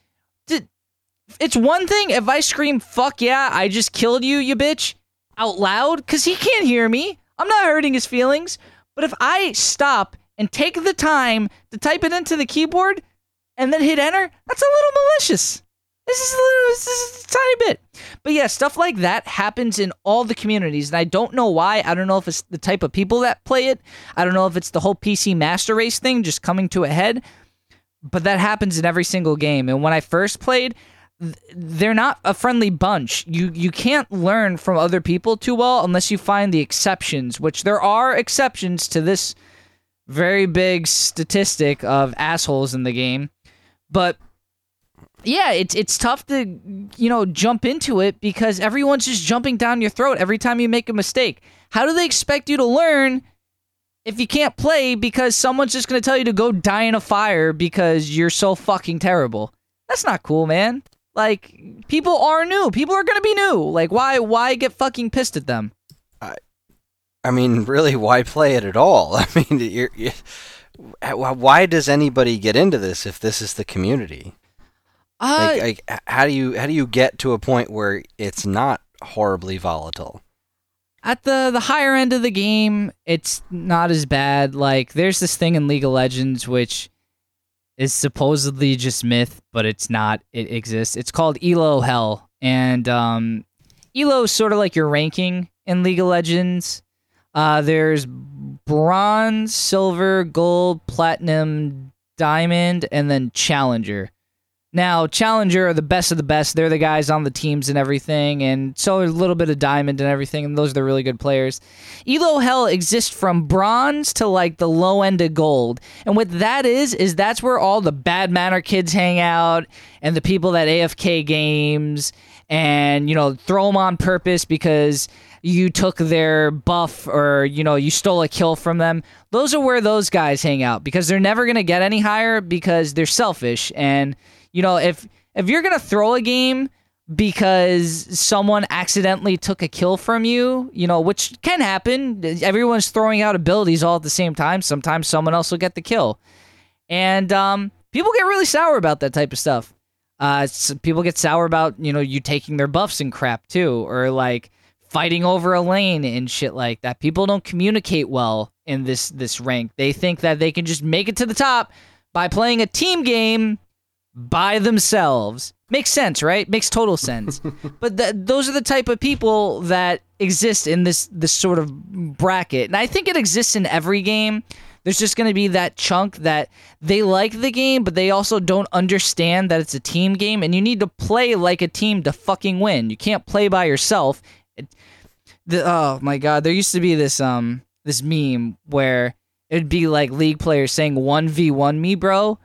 it's one thing if I scream, fuck yeah, I just killed you, you bitch, out loud, because he can't hear me. I'm not hurting his feelings. But if I stop and take the time to type it into the keyboard and then hit enter, that's a little malicious. This is a little, this is a tiny bit. But yeah, stuff like that happens in all the communities, and I don't know why. I don't know if it's the type of people that play it. I don't know if it's the whole P C Master Race thing just coming to a head. But that happens in every single game. And when I first played, they're not a friendly bunch. You you can't learn from other people too well unless you find the exceptions, which there are exceptions to this very big statistic of assholes in the game. But yeah, it's it's tough to, you know, jump into it because everyone's just jumping down your throat every time you make a mistake. How do they expect you to learn if you can't play because someone's just going to tell you to go die in a fire because you're so fucking terrible? That's not cool, man. Like, people are new. People are going to be new. Like, why why get fucking pissed at them? I mean, really, why play it at all? I mean, you're, you're, why does anybody get into this if this is the community? Uh, like, like, how do you how do you get to a point where it's not horribly volatile? At the, the higher end of the game, it's not as bad. Like, there's this thing in League of Legends which is supposedly just myth, but it's not. It exists. It's called Elo Hell. And um, Elo is sort of like your ranking in League of Legends. Uh, there's bronze, silver, gold, platinum, diamond, and then challenger. Now, challenger are the best of the best. They're the guys on the teams and everything, and so a little bit of diamond and everything, and those are the really good players. Elo Hell exists from bronze to like the low end of gold, and what that is, is that's where all the bad manner kids hang out, and the people that A F K games, and, you know, throw them on purpose because you took their buff or, you know, you stole a kill from them. Those are where those guys hang out because they're never going to get any higher because they're selfish. And, you know, if if you're going to throw a game because someone accidentally took a kill from you, you know, which can happen. Everyone's throwing out abilities all at the same time. Sometimes someone else will get the kill. And um, people get really sour about that type of stuff. Uh, people get sour about, you know, you taking their buffs and crap too, or like fighting over a lane and shit like that. People don't communicate well in this this rank. They think that they can just make it to the top by playing a team game by themselves. Makes sense, right? Makes total sense. But th- those are the type of people that exist in this this sort of bracket. And I think it exists in every game. There's just going to be that chunk that they like the game, but they also don't understand that it's a team game, and you need to play like a team to fucking win. You can't play by yourself. It, the, oh my god, there used to be this um this meme where it'd be like League players saying one v one me, bro.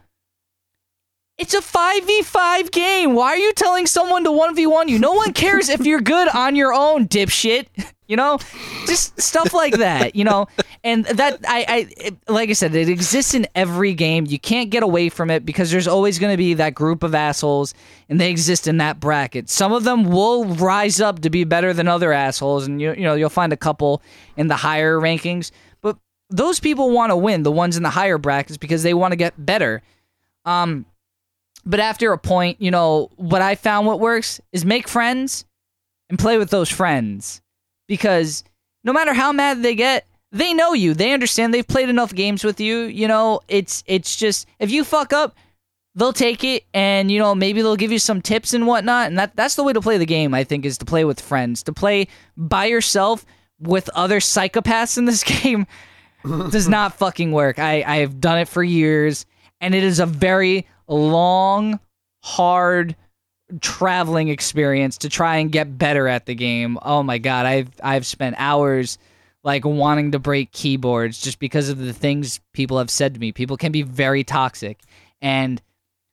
It's a five v five game. Why are you telling someone to one v one you? No one cares if you're good on your own, dipshit. You know, just stuff like that, you know, and that I, I, it, like I said, it exists in every game. You can't get away from it because there's always going to be that group of assholes, and they exist in that bracket. Some of them will rise up to be better than other assholes, and you, you know, you'll find a couple in the higher rankings, but those people want to win, the ones in the higher brackets, because they want to get better. Um, but after a point, you know, what I found what works is make friends and play with those friends. Because no matter how mad they get, they know you. They understand. They've played enough games with you. You know, it's it's just, if you fuck up, they'll take it, and, you know, maybe they'll give you some tips and whatnot. And that that's the way to play the game, I think, is to play with friends. To play by yourself with other psychopaths in this game does not fucking work. I, I've done it for years, and it is a very long, hard traveling experience to try and get better at the game. Oh my god, I've I've spent hours like wanting to break keyboards just because of the things people have said to me. People can be very toxic, and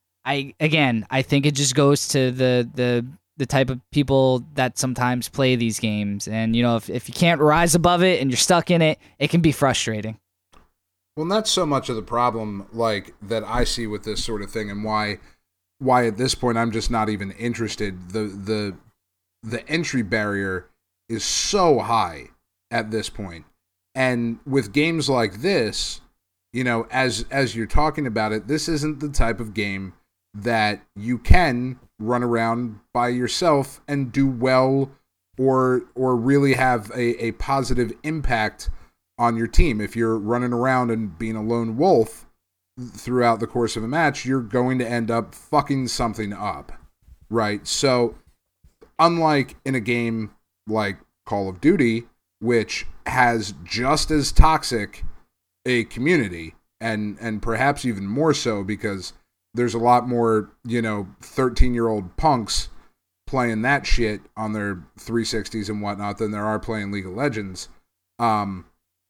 I again I think it just goes to the the the type of people that sometimes play these games. And, you know, if if you can't rise above it and you're stuck in it, it can be frustrating. Well, that's so much of the problem, like, that I see with this sort of thing, and why why at this point I'm just not even interested. The the the entry barrier is so high at this point. And with games like this, you know, as as you're talking about it, this isn't the type of game that you can run around by yourself and do well, or or really have a, a positive impact on your team. If you're running around and being a lone wolf throughout the course of a match, you're going to end up fucking something up, right? So, unlike in a game like Call of Duty, which has just as toxic a community, and and perhaps even more so, because there's a lot more, you know, thirteen-year-old punks playing that shit on their three sixties and whatnot than there are playing League of Legends. Um,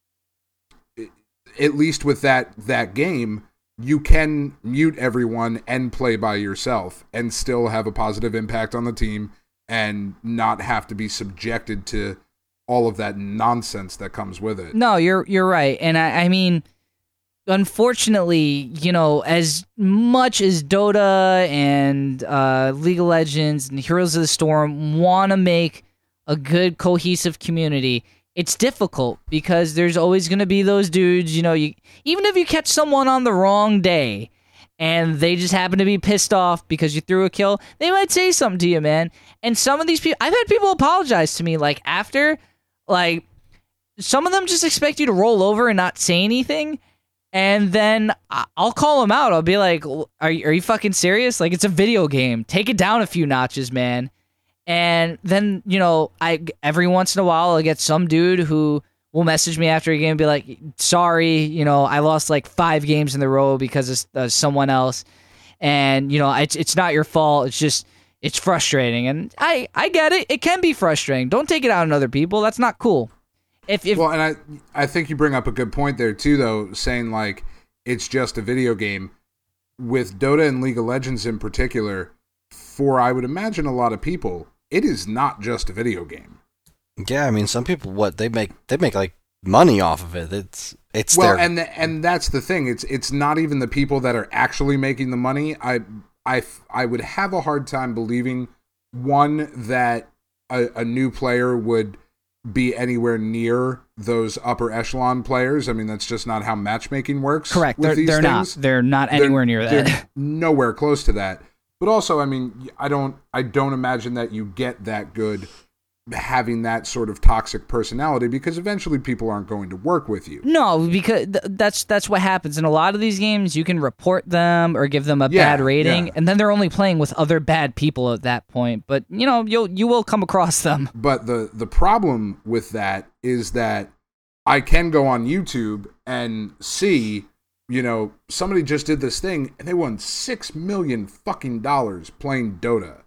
at least with that that game, you can mute everyone and play by yourself and still have a positive impact on the team and not have to be subjected to all of that nonsense that comes with it. No, you're you're right. And I, I mean, unfortunately, you know, as much as Dota and uh, League of Legends and Heroes of the Storm want to make a good, cohesive community, it's difficult because there's always going to be those dudes, you know, you even if you catch someone on the wrong day and they just happen to be pissed off because you threw a kill, they might say something to you, man. And some of these people, I've had people apologize to me, like, after, like, some of them just expect you to roll over and not say anything, and then I'll call them out. I'll be like, are you, are you fucking serious? Like, it's a video game. Take it down a few notches, man. And then, you know, I every once in a while I'll get some dude who will message me after a game and be like, sorry, you know, I lost like five games in a row because of uh, someone else. And, you know, it's, it's not your fault. It's just, it's frustrating. And I, I get it. It can be frustrating. Don't take it out on other people. That's not cool. If, if Well, and I, I think you bring up a good point there too, though, saying like, it's just a video game. With Dota and League of Legends in particular, for I would imagine a lot of people, it is not just a video game. Yeah, I mean, some people, what they make, they make like money off of it. It's it's well, their... and the, and that's the thing. It's it's not even the people that are actually making the money. I I I would have a hard time believing one that a, a new player would be anywhere near those upper echelon players. I mean, that's just not how matchmaking works. Correct. With They're, these they're things. not. They're not anywhere they're, near that. They're nowhere close to that. But also, I mean, I don't I don't imagine that you get that good having that sort of toxic personality, because eventually people aren't going to work with you. No, because th- that's that's what happens in a lot of these games. You can report them or give them a Yeah, bad rating, yeah. and then they're only playing with other bad people at that point. But you know, you'll you will come across them. But the the problem with that is that I can go on YouTube and see, you know, somebody just did this thing and they won six million fucking dollars playing Dota.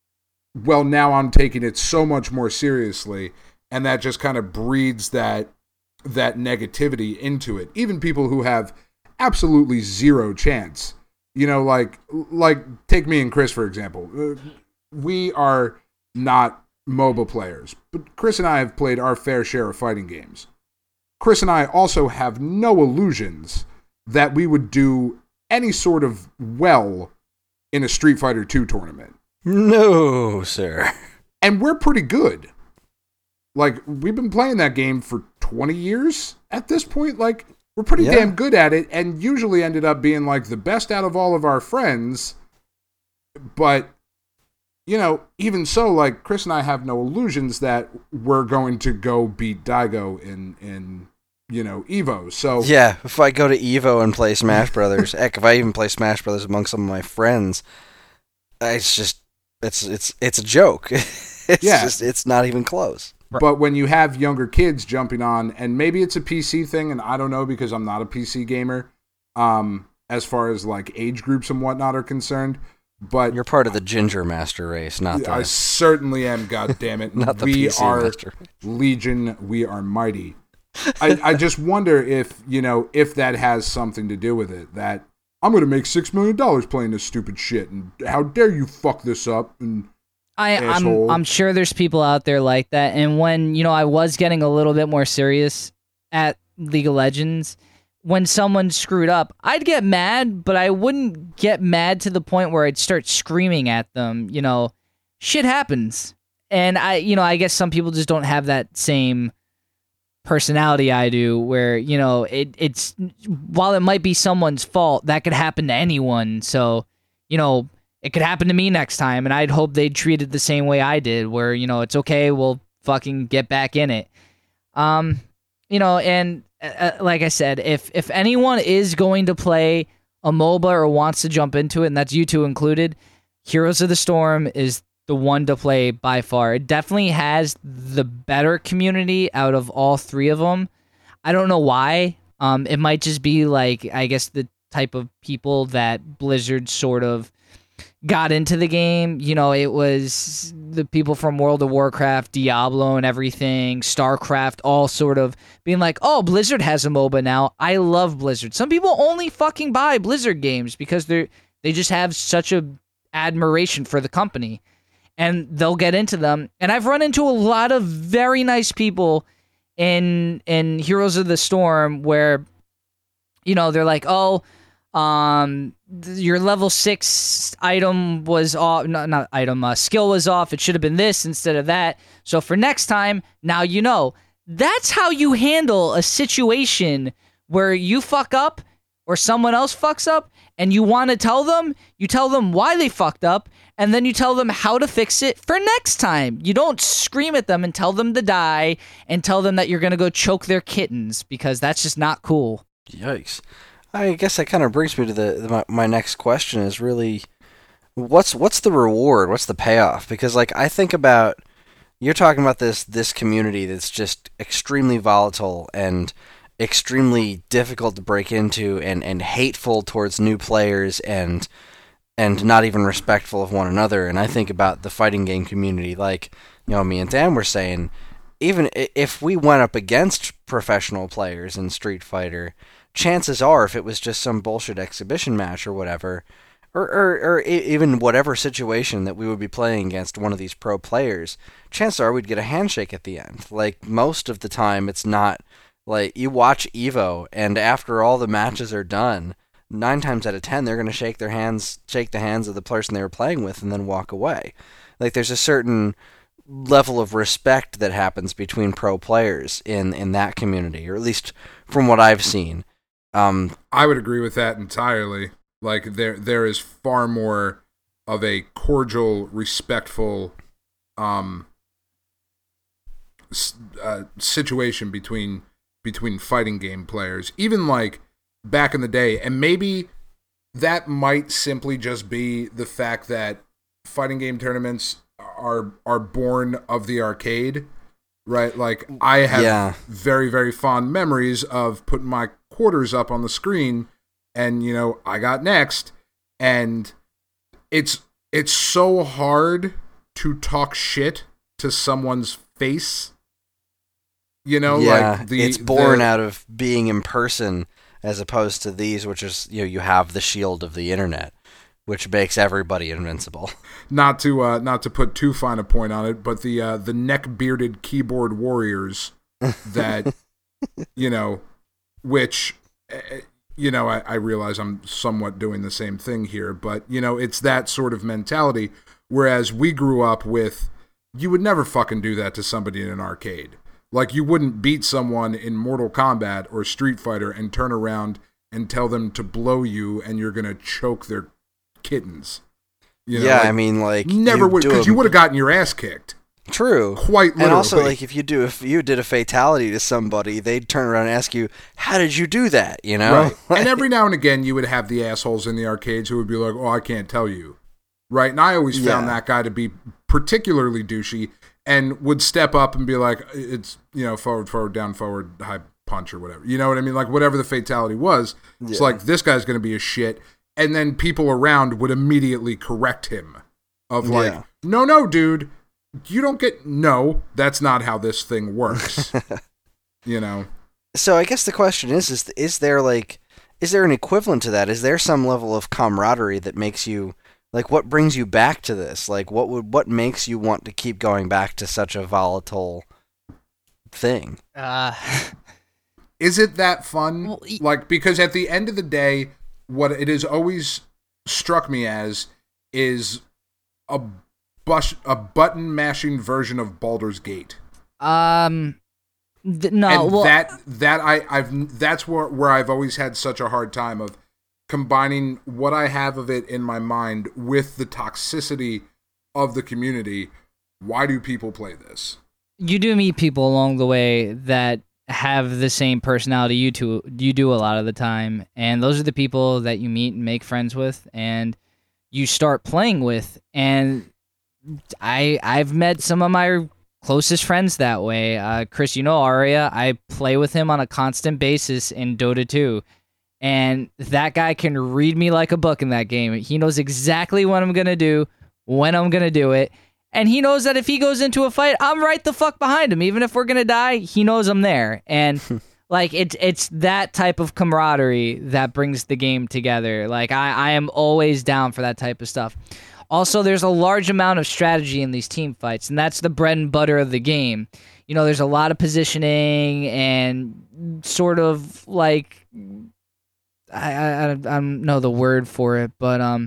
Well, now I'm taking it so much more seriously, and that just kind of breeds that that negativity into it. Even people who have absolutely zero chance, you know, like like take me and Chris for example. Uh, we are not MOBA players, but Chris and I have played our fair share of fighting games. Chris and I also have no illusions that we would do any sort of well in a Street Fighter two tournament. No, sir. And we're pretty good. Like, we've been playing that game for twenty years at this point. Like, we're pretty Yeah. damn good at it, and usually ended up being, like, the best out of all of our friends. But, you know, even so, like, Chris and I have no illusions that we're going to go beat Daigo in, in you know, Evo. So Yeah, if I go to Evo and play Smash Brothers, heck, if I even play Smash Brothers among some of my friends, it's just, it's it's it's a joke. It's Yeah. just, it's not even close. But when you have younger kids jumping on, and maybe it's a P C thing, and I don't know because I'm not a P C gamer, um, as far as like age groups and whatnot are concerned. But You're part of the Ginger Master race, not the, I certainly am. God damn it! not the we P C are Master. Legion. We are mighty. I, I just wonder if you know if that has something to do with it. That I'm going to make six million dollars playing this stupid shit, and how dare you fuck this up? And I, I'm asshole. I'm sure there's people out there like that. And when, you know, I was getting a little bit more serious at League of Legends, when someone screwed up, I'd get mad, but I wouldn't get mad to the point where I'd start screaming at them. You know, shit happens. And I, you know, I guess some people just don't have that same personality I do, where, you know, it it's, while it might be someone's fault, that could happen to anyone. So, you know, it could happen to me next time, and I'd hope they treat it the same way I did, where, you know, it's okay, we'll fucking get back in it. Um, you know, and uh, like I said, if if anyone is going to play a MOBA or wants to jump into it, and that's you two included, Heroes of the Storm is the one to play by far. It definitely has the better community out of all three of them. I don't know why. Um, it might just be like, I guess, the type of people that Blizzard sort of got into the game. You know, it was the people from World of Warcraft, Diablo and everything, StarCraft, all sort of being like, oh, Blizzard has a MOBA now. I love Blizzard. Some people only fucking buy Blizzard games because they're they just have such a admiration for the company, and they'll get into them. And I've run into a lot of very nice people in in Heroes of the Storm where, you know, they're like, oh, um, th- your level six item was off, not, not item, uh, skill was off. It should have been this instead of that. So for next time, now you know. That's how you handle a situation where you fuck up or someone else fucks up and you want to tell them, you tell them why they fucked up, and then you tell them how to fix it for next time. You don't scream at them and tell them to die and tell them that you're going to go choke their kittens, because that's just not cool. Yikes. I guess that kind of brings me to the, the my, my next question is really, what's what's the reward? What's the payoff? Because like I think about, you're talking about this this community that's just extremely volatile and extremely difficult to break into, and, and hateful towards new players, and and not even respectful of one another. And I think about the fighting game community, like, you know, me and Dan were saying, even if we went up against professional players in Street Fighter, chances are, if it was just some bullshit exhibition match or whatever, or, or, or even whatever situation that we would be playing against one of these pro players, chances are we'd get a handshake at the end. Like, most of the time, it's not, like, you watch Evo, and after all the matches are done, nine times out of ten, they're going to shake their hands, shake the hands of the person they were playing with, and then walk away. Like, there's a certain level of respect that happens between pro players in, in that community, or at least from what I've seen. Um, I would agree with that entirely. Like, there there is far more of a cordial, respectful um, uh, situation between between fighting game players. Even like back in the day, and maybe that might simply just be the fact that fighting game tournaments are are born of the arcade, right? Like, I have yeah. very, very fond memories of putting my quarters up on the screen, and, you know, I got next, and it's it's so hard to talk shit to someone's face. You know, yeah, like the it's born the, out of being in person, as opposed to these, which is, you know, you have the shield of the internet, which makes everybody invincible. Not to uh, not to put too fine a point on it, but the uh, the neck bearded keyboard warriors that you know, which you know, I, I realize I'm somewhat doing the same thing here, but you know, it's that sort of mentality. Whereas we grew up with, you would never fucking do that to somebody in an arcade. Like, you wouldn't beat someone in Mortal Kombat or Street Fighter and turn around and tell them to blow you and you're going to choke their kittens. You know, yeah, like, I mean, like, never would, because a... you would have gotten your ass kicked. True. Quite literally. And also, like, if you do, if you did a fatality to somebody, they'd turn around and ask you, "How did you do that?" You know. Right. And every now and again, you would have the assholes in the arcades who would be like, "Oh, I can't tell you." Right. And I always found yeah. that guy to be particularly douchey, and would step up and be like, "It's, you know, forward, forward, down, forward, high punch," or whatever. You know what I mean? Like, whatever the fatality was, yeah. It's like, this guy's going to be a shit. And then people around would immediately correct him of like, yeah. no, no, dude, you don't get, no, that's not how this thing works. You know? So I guess the question is, is, is there like, is there an equivalent to that? Is there some level of camaraderie that makes you, like, what brings you back to this? Like, what would, what makes you want to keep going back to such a volatile thing? Uh, is it that fun? Well, e- like, because at the end of the day, what it has always struck me as is a bus- a button mashing version of Baldur's Gate. Um, th- no, and well, that that I I've that's where where I've always had such a hard time of combining what I have of it in my mind with the toxicity of the community. Why do people play this? You do meet people along the way that have the same personality you two you do a lot of the time, and those are the people that you meet and make friends with, and you start playing with. And I I've met some of my closest friends that way. Uh, Chris, you know Aria. I play with him on a constant basis in Dota two. And that guy can read me like a book in that game. He knows exactly what I'm going to do, when I'm going to do it. And he knows that if he goes into a fight, I'm right the fuck behind him. Even if we're going to die, he knows I'm there. And like, it's it's that type of camaraderie that brings the game together. Like, I, I am always down for that type of stuff. Also, there's a large amount of strategy in these team fights, and that's the bread and butter of the game. You know, there's a lot of positioning and sort of like... I, I I don't know the word for it, but um,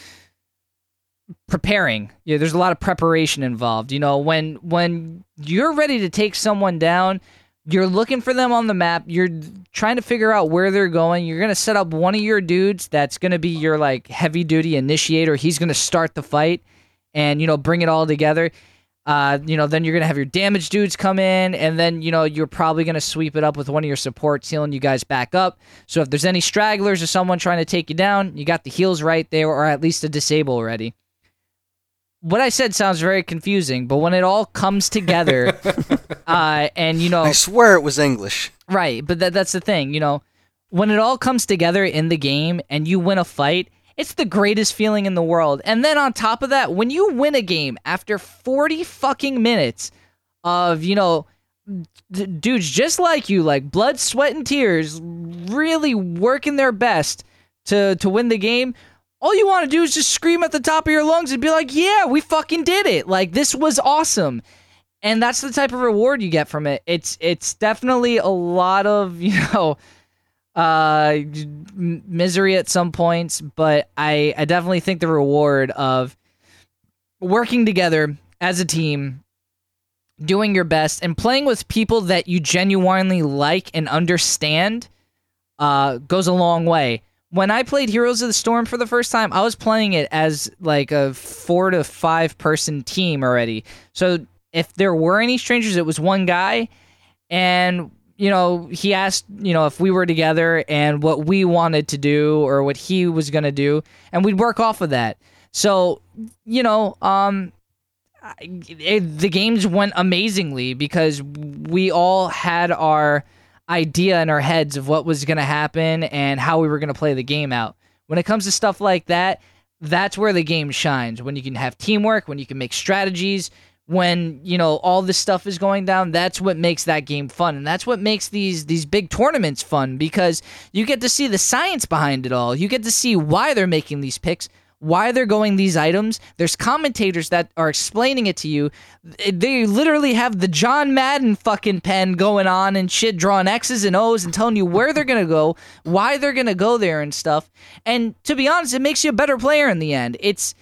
preparing. Yeah, there's a lot of preparation involved. You know, when when you're ready to take someone down, You're looking for them on the map. You're trying to figure out where they're going. You're going to set up one of your dudes that's going to be your like heavy duty initiator. He's going to start the fight and, you know, bring it all together. Uh, you know, then you're going to have your damage dudes come in, and then, you know, you're probably going to sweep it up with one of your supports, healing you guys back up. So if there's any stragglers or someone trying to take you down, you got the heals right there, or at least a disable ready. What I said sounds very confusing, but when it all comes together, uh, and, you know... I swear it was English. Right, but that, that's the thing, you know, when it all comes together in the game and you win a fight, it's the greatest feeling in the world. And then on top of that, when you win a game after forty fucking minutes of, you know, d- dudes just like you, like blood, sweat, and tears, really working their best to, to win the game, all you want to do is just scream at the top of your lungs and be like, yeah, we fucking did it. Like, this was awesome. And that's the type of reward you get from it. It's it's definitely a lot of, you know, uh, misery at some points, but I, I definitely think the reward of working together as a team, doing your best, and playing with people that you genuinely like and understand uh, goes a long way. When I played Heroes of the Storm for the first time, I was playing it as like a four to five person team already. So if there were any strangers, it was one guy, and, you know, he asked, you know, if we were together and what we wanted to do or what he was going to do, and we'd work off of that. So, you know, um, it, the games went amazingly because we all had our idea in our heads of what was going to happen and how we were going to play the game out. When it comes to stuff like that, that's where the game shines. When you can have teamwork, when you can make strategies, when, you know, all this stuff is going down, that's what makes that game fun. And that's what makes these these big tournaments fun, because you get to see the science behind it all. You get to see why they're making these picks, why they're going these items. There's commentators that are explaining it to you. They literally have the John Madden fucking pen going on and shit, drawing X's and O's and telling you where they're going to go, why they're going to go there and stuff. And to be honest, it makes you a better player in the end. It's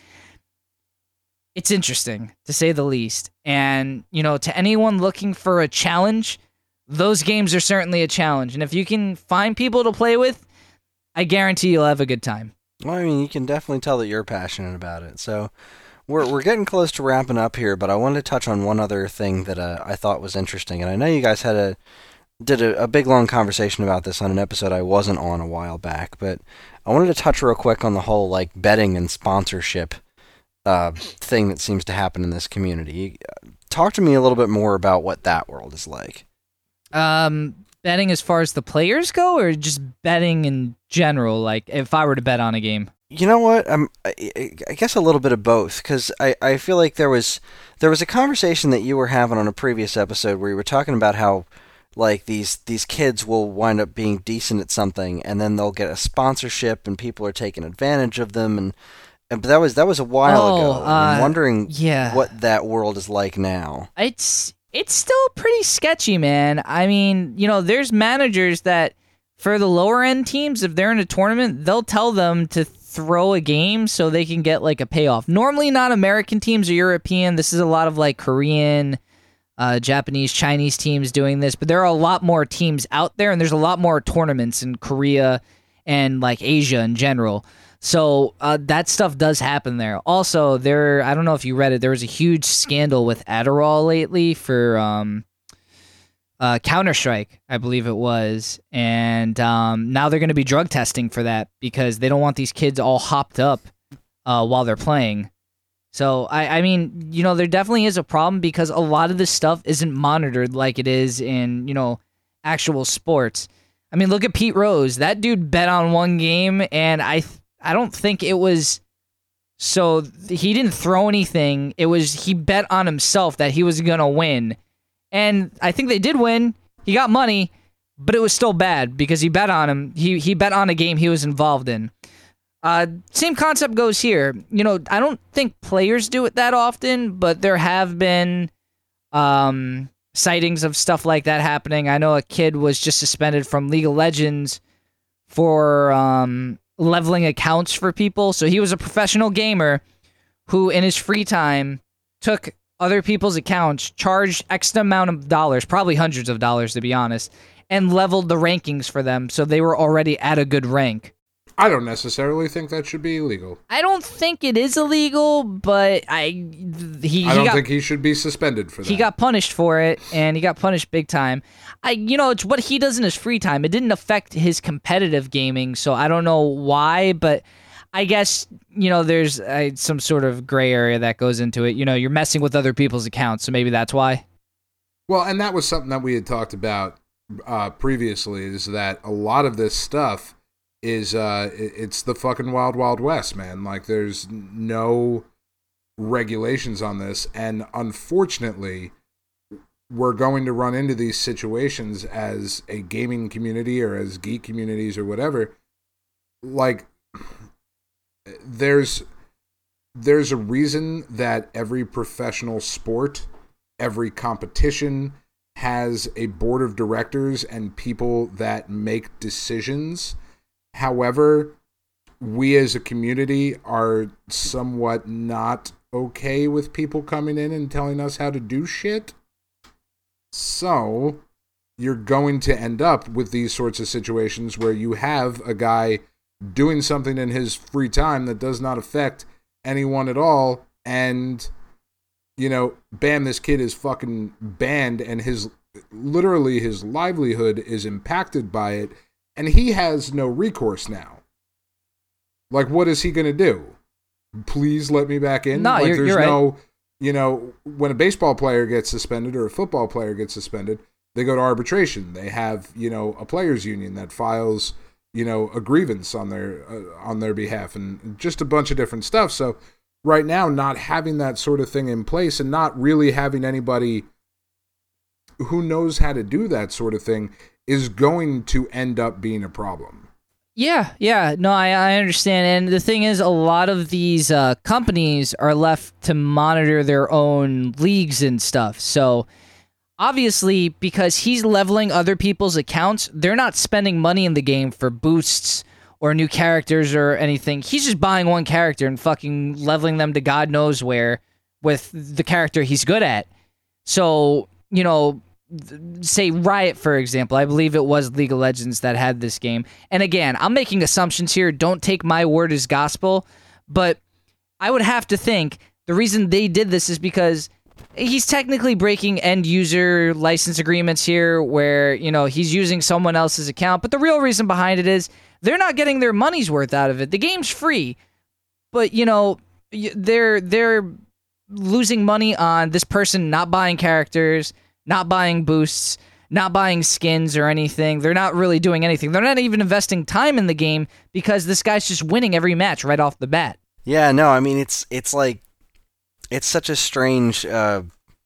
It's interesting, to say the least. And, you know, to anyone looking for a challenge, those games are certainly a challenge. And if you can find people to play with, I guarantee you'll have a good time. Well, I mean, you can definitely tell that you're passionate about it. So we're we're getting close to wrapping up here, but I wanted to touch on one other thing that uh, I thought was interesting. And I know you guys had a did a, a big, long conversation about this on an episode I wasn't on a while back, but I wanted to touch real quick on the whole, like, betting and sponsorship Uh, thing that seems to happen in this community. Talk to me a little bit more about what that world is like. Um, betting as far as the players go, or just betting in general? Like, if I were to bet on a game. You know what? Um, I, I guess a little bit of both, because I, I feel like there was there was a conversation that you were having on a previous episode where you were talking about how, like, these these kids will wind up being decent at something, and then they'll get a sponsorship, and people are taking advantage of them, and But that was that was a while oh, ago. Uh, I'm wondering yeah. what that world is like now. It's it's still pretty sketchy, man. I mean, you know, there's managers that, for the lower end teams, if they're in a tournament, they'll tell them to throw a game so they can get like a payoff. Normally not American teams or European. This is a lot of like Korean, uh, Japanese, Chinese teams doing this, but there are a lot more teams out there, and there's a lot more tournaments in Korea and like Asia in general. So uh, that stuff does happen there. Also, there, I don't know if you read it, there was a huge scandal with Adderall lately for um, uh, Counter-Strike, I believe it was. And um, now they're going to be drug testing for that because they don't want these kids all hopped up uh, while they're playing. So, I, I mean, you know, there definitely is a problem because a lot of this stuff isn't monitored like it is in, you know, actual sports. I mean, look at Pete Rose. That dude bet on one game, and I... Th- I don't think it was, so he didn't throw anything. It was, he bet on himself that he was going to win. And I think they did win. He got money, but it was still bad because he bet on him. He he bet on a game he was involved in. Uh, same concept goes here. You know, I don't think players do it that often, but there have been um, sightings of stuff like that happening. I know a kid was just suspended from League of Legends for... Um, leveling accounts for people. So he was a professional gamer who in his free time took other people's accounts, charged X amount of dollars, probably hundreds of dollars to be honest, and leveled the rankings for them so they were already at a good rank. I don't necessarily think that should be illegal. I don't think it is illegal, but I he, I don't he got, think he should be suspended for that. He got punished for it, and he got punished big time. I, you know, it's what he does in his free time. It didn't affect his competitive gaming, so I don't know why, but I guess, you know, there's uh, some sort of gray area that goes into it. You know, you're messing with other people's accounts, so maybe that's why. Well, and that was something that we had talked about uh, previously, is that a lot of this stuff is uh it's the fucking wild wild west, man. Like, there's no regulations on this, and unfortunately we're going to run into these situations as a gaming community or as geek communities or whatever. Like, there's there's a reason that every professional sport, every competition has a board of directors and people that make decisions. However, we as a community are somewhat not okay with people coming in and telling us how to do shit. So, you're going to end up with these sorts of situations where you have a guy doing something in his free time that does not affect anyone at all, and, you know, bam, this kid is fucking banned, and his, literally his livelihood is impacted by it. And he has no recourse now. Like, what is he going to do? Please let me back in? No, like, you're, there's you're no, right. You know, when a baseball player gets suspended or a football player gets suspended, they go to arbitration. They have, you know, a players' union that files, you know, a grievance on their uh, on their behalf, and just a bunch of different stuff. So right now, not having that sort of thing in place and not really having anybody who knows how to do that sort of thing is going to end up being a problem. Yeah, yeah. No, I, I understand. And the thing is, a lot of these uh, companies are left to monitor their own leagues and stuff. So, obviously, because he's leveling other people's accounts, they're not spending money in the game for boosts or new characters or anything. He's just buying one character and fucking leveling them to God knows where with the character he's good at. So, you know, say Riot, for example. I believe it was League of Legends that had this game. And again, I'm making assumptions here. Don't take my word as gospel. But I would have to think the reason they did this is because he's technically breaking end user license agreements here where, you know, he's using someone else's account. But the real reason behind it is they're not getting their money's worth out of it. The game's free. But, you know, they're they're losing money on this person not buying characters, not buying boosts, not buying skins or anything. They're not really doing anything. They're not even investing time in the game because this guy's just winning every match right off the bat. Yeah, no, I mean, it's it's like, it's such a strange, uh,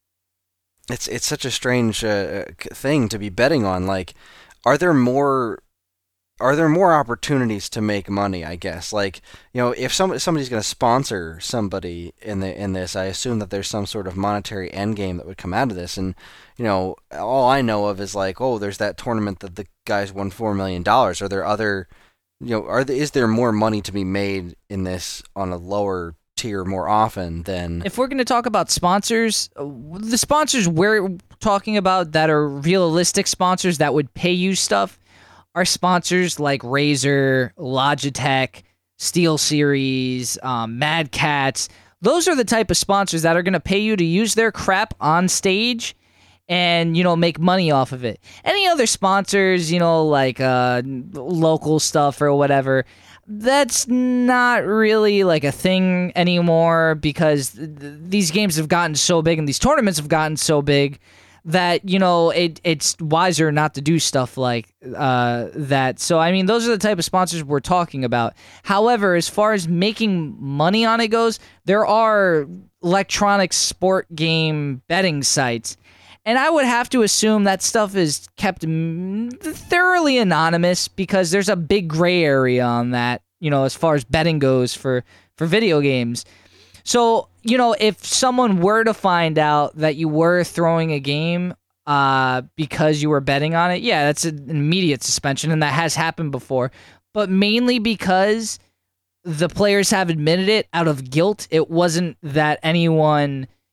it's it's such a strange uh, thing to be betting on. Like, are there more... Are there more opportunities to make money, I guess? Like, you know, if some, somebody's going to sponsor somebody in the in this, I assume that there's some sort of monetary end game that would come out of this. And, you know, all I know of is like, oh, there's that tournament that the guys won four million dollars. Are there other, you know, are there, is there more money to be made in this on a lower tier more often than... If we're going to talk about sponsors, the sponsors we're talking about that are realistic sponsors that would pay you stuff are sponsors like Razer, Logitech, SteelSeries, um, Mad Catz. Those are the type of sponsors that are going to pay you to use their crap on stage and, you know, make money off of it. Any other sponsors, you know, like uh, local stuff or whatever, that's not really like a thing anymore because th- these games have gotten so big and these tournaments have gotten so big that, you know, it it's wiser not to do stuff like uh, that. So, I mean, those are the type of sponsors we're talking about. However, as far as making money on it goes, there are electronic sport game betting sites. And I would have to assume that stuff is kept thoroughly anonymous because there's a big gray area on that, you know, as far as betting goes for, for video games. So, you know, if someone were to find out that you were throwing a game uh, because you were betting on it, yeah, that's an immediate suspension, and that has happened before. But mainly because the players have admitted it out of guilt. It wasn't that anyone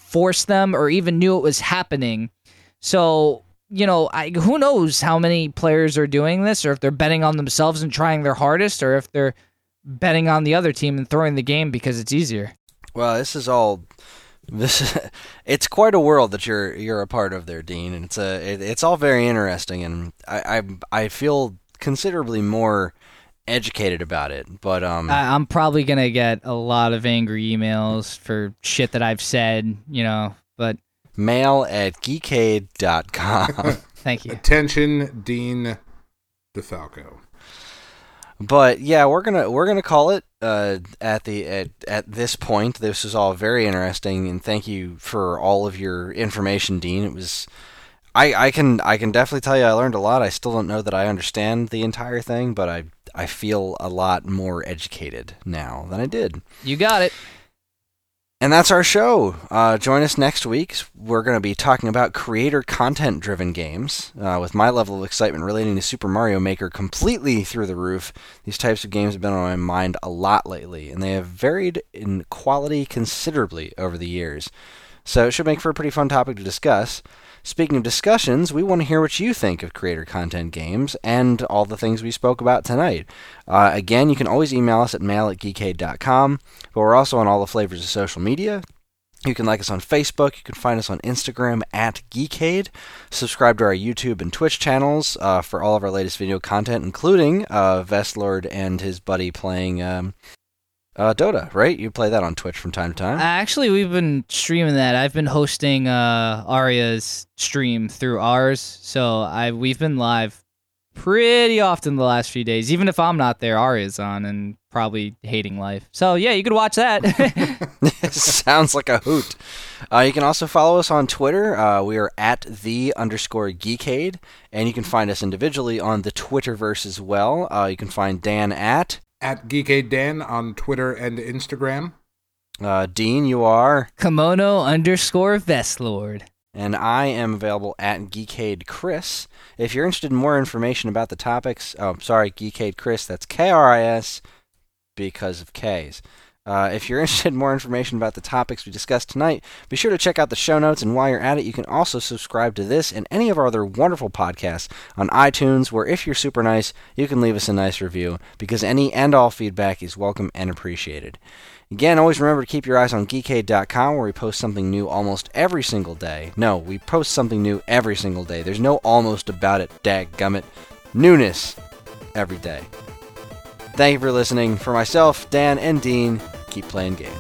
forced them or even knew it was happening. So, you know, I, who knows how many players are doing this, or if they're betting on themselves and trying their hardest, or if they're betting on the other team and throwing the game because it's easier. Well, this is all this. It's quite a world that you're you're a part of there, Dean, and it's a it, it's all very interesting, and I, I I feel considerably more educated about it. But um, I, I'm probably gonna get a lot of angry emails for shit that I've said, you know. But mail at geekade dot com. Thank you. Attention, Dean DeFalco. But yeah, we're gonna we're gonna call it uh, at the at, at this point. This is all very interesting, and thank you for all of your information, Dean. It was I, I can I can definitely tell you I learned a lot. I still don't know that I understand the entire thing, but I I feel a lot more educated now than I did. You got it. And that's our show. Uh, join us next week. We're going to be talking about creator content-driven games. Uh, with my level of excitement relating to Super Mario Maker completely through the roof, these types of games have been on my mind a lot lately, and they have varied in quality considerably over the years. So it should make for a pretty fun topic to discuss. Speaking of discussions, we want to hear what you think of creator content games and all the things we spoke about tonight. Uh, again, you can always email us at mail at geekade dot com, but we're also on all the flavors of social media. You can like us on Facebook. You can find us on Instagram at Geekade. Subscribe to our YouTube and Twitch channels uh, for all of our latest video content, including uh, Vestlord and his buddy playing um, Uh, Dota, right? You play that on Twitch from time to time. Uh, actually, we've been streaming that. I've been hosting uh, Arya's stream through ours, so I we've been live pretty often the last few days. Even if I'm not there, Arya's on and probably hating life. So yeah, you could watch that. Sounds like a hoot. Uh, you can also follow us on Twitter. Uh, we are at the underscore Geekade, and you can find us individually on the Twitterverse as well. Uh, you can find Dan at At GeekAidDan on Twitter and Instagram. Uh, Dean, you are? Kimono underscore Vestlord. And I am available at Geekade Chris. If you're interested in more information about the topics, oh, sorry, Geekade Chris, that's K R I S because of K's. Uh, if you're interested in more information about the topics we discussed tonight, be sure to check out the show notes, and while you're at it, you can also subscribe to this and any of our other wonderful podcasts on iTunes, where if you're super nice, you can leave us a nice review, because any and all feedback is welcome and appreciated. Again, always remember to keep your eyes on geekade dot com, where we post something new almost every single day. No, we post something new every single day. There's no almost about it, dadgummit. Newness every day. Thank you for listening. For myself, Dan, and Dean, keep playing games.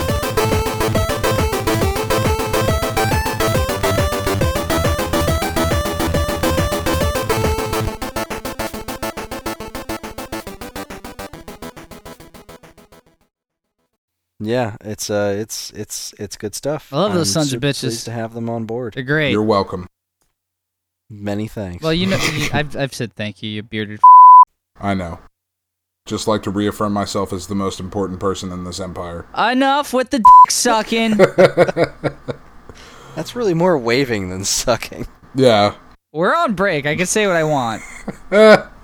Yeah, it's uh, it's it's it's good stuff. I love those I'm sons of super bitches. Pleased to have them on board. They're great. You're welcome. Many thanks. Well, you know, you- I've I've said thank you, you bearded. I know. Just like to reaffirm myself as the most important person in this empire. Enough with the dick sucking. That's really more waving than sucking. Yeah. We're on break. I can say what I want.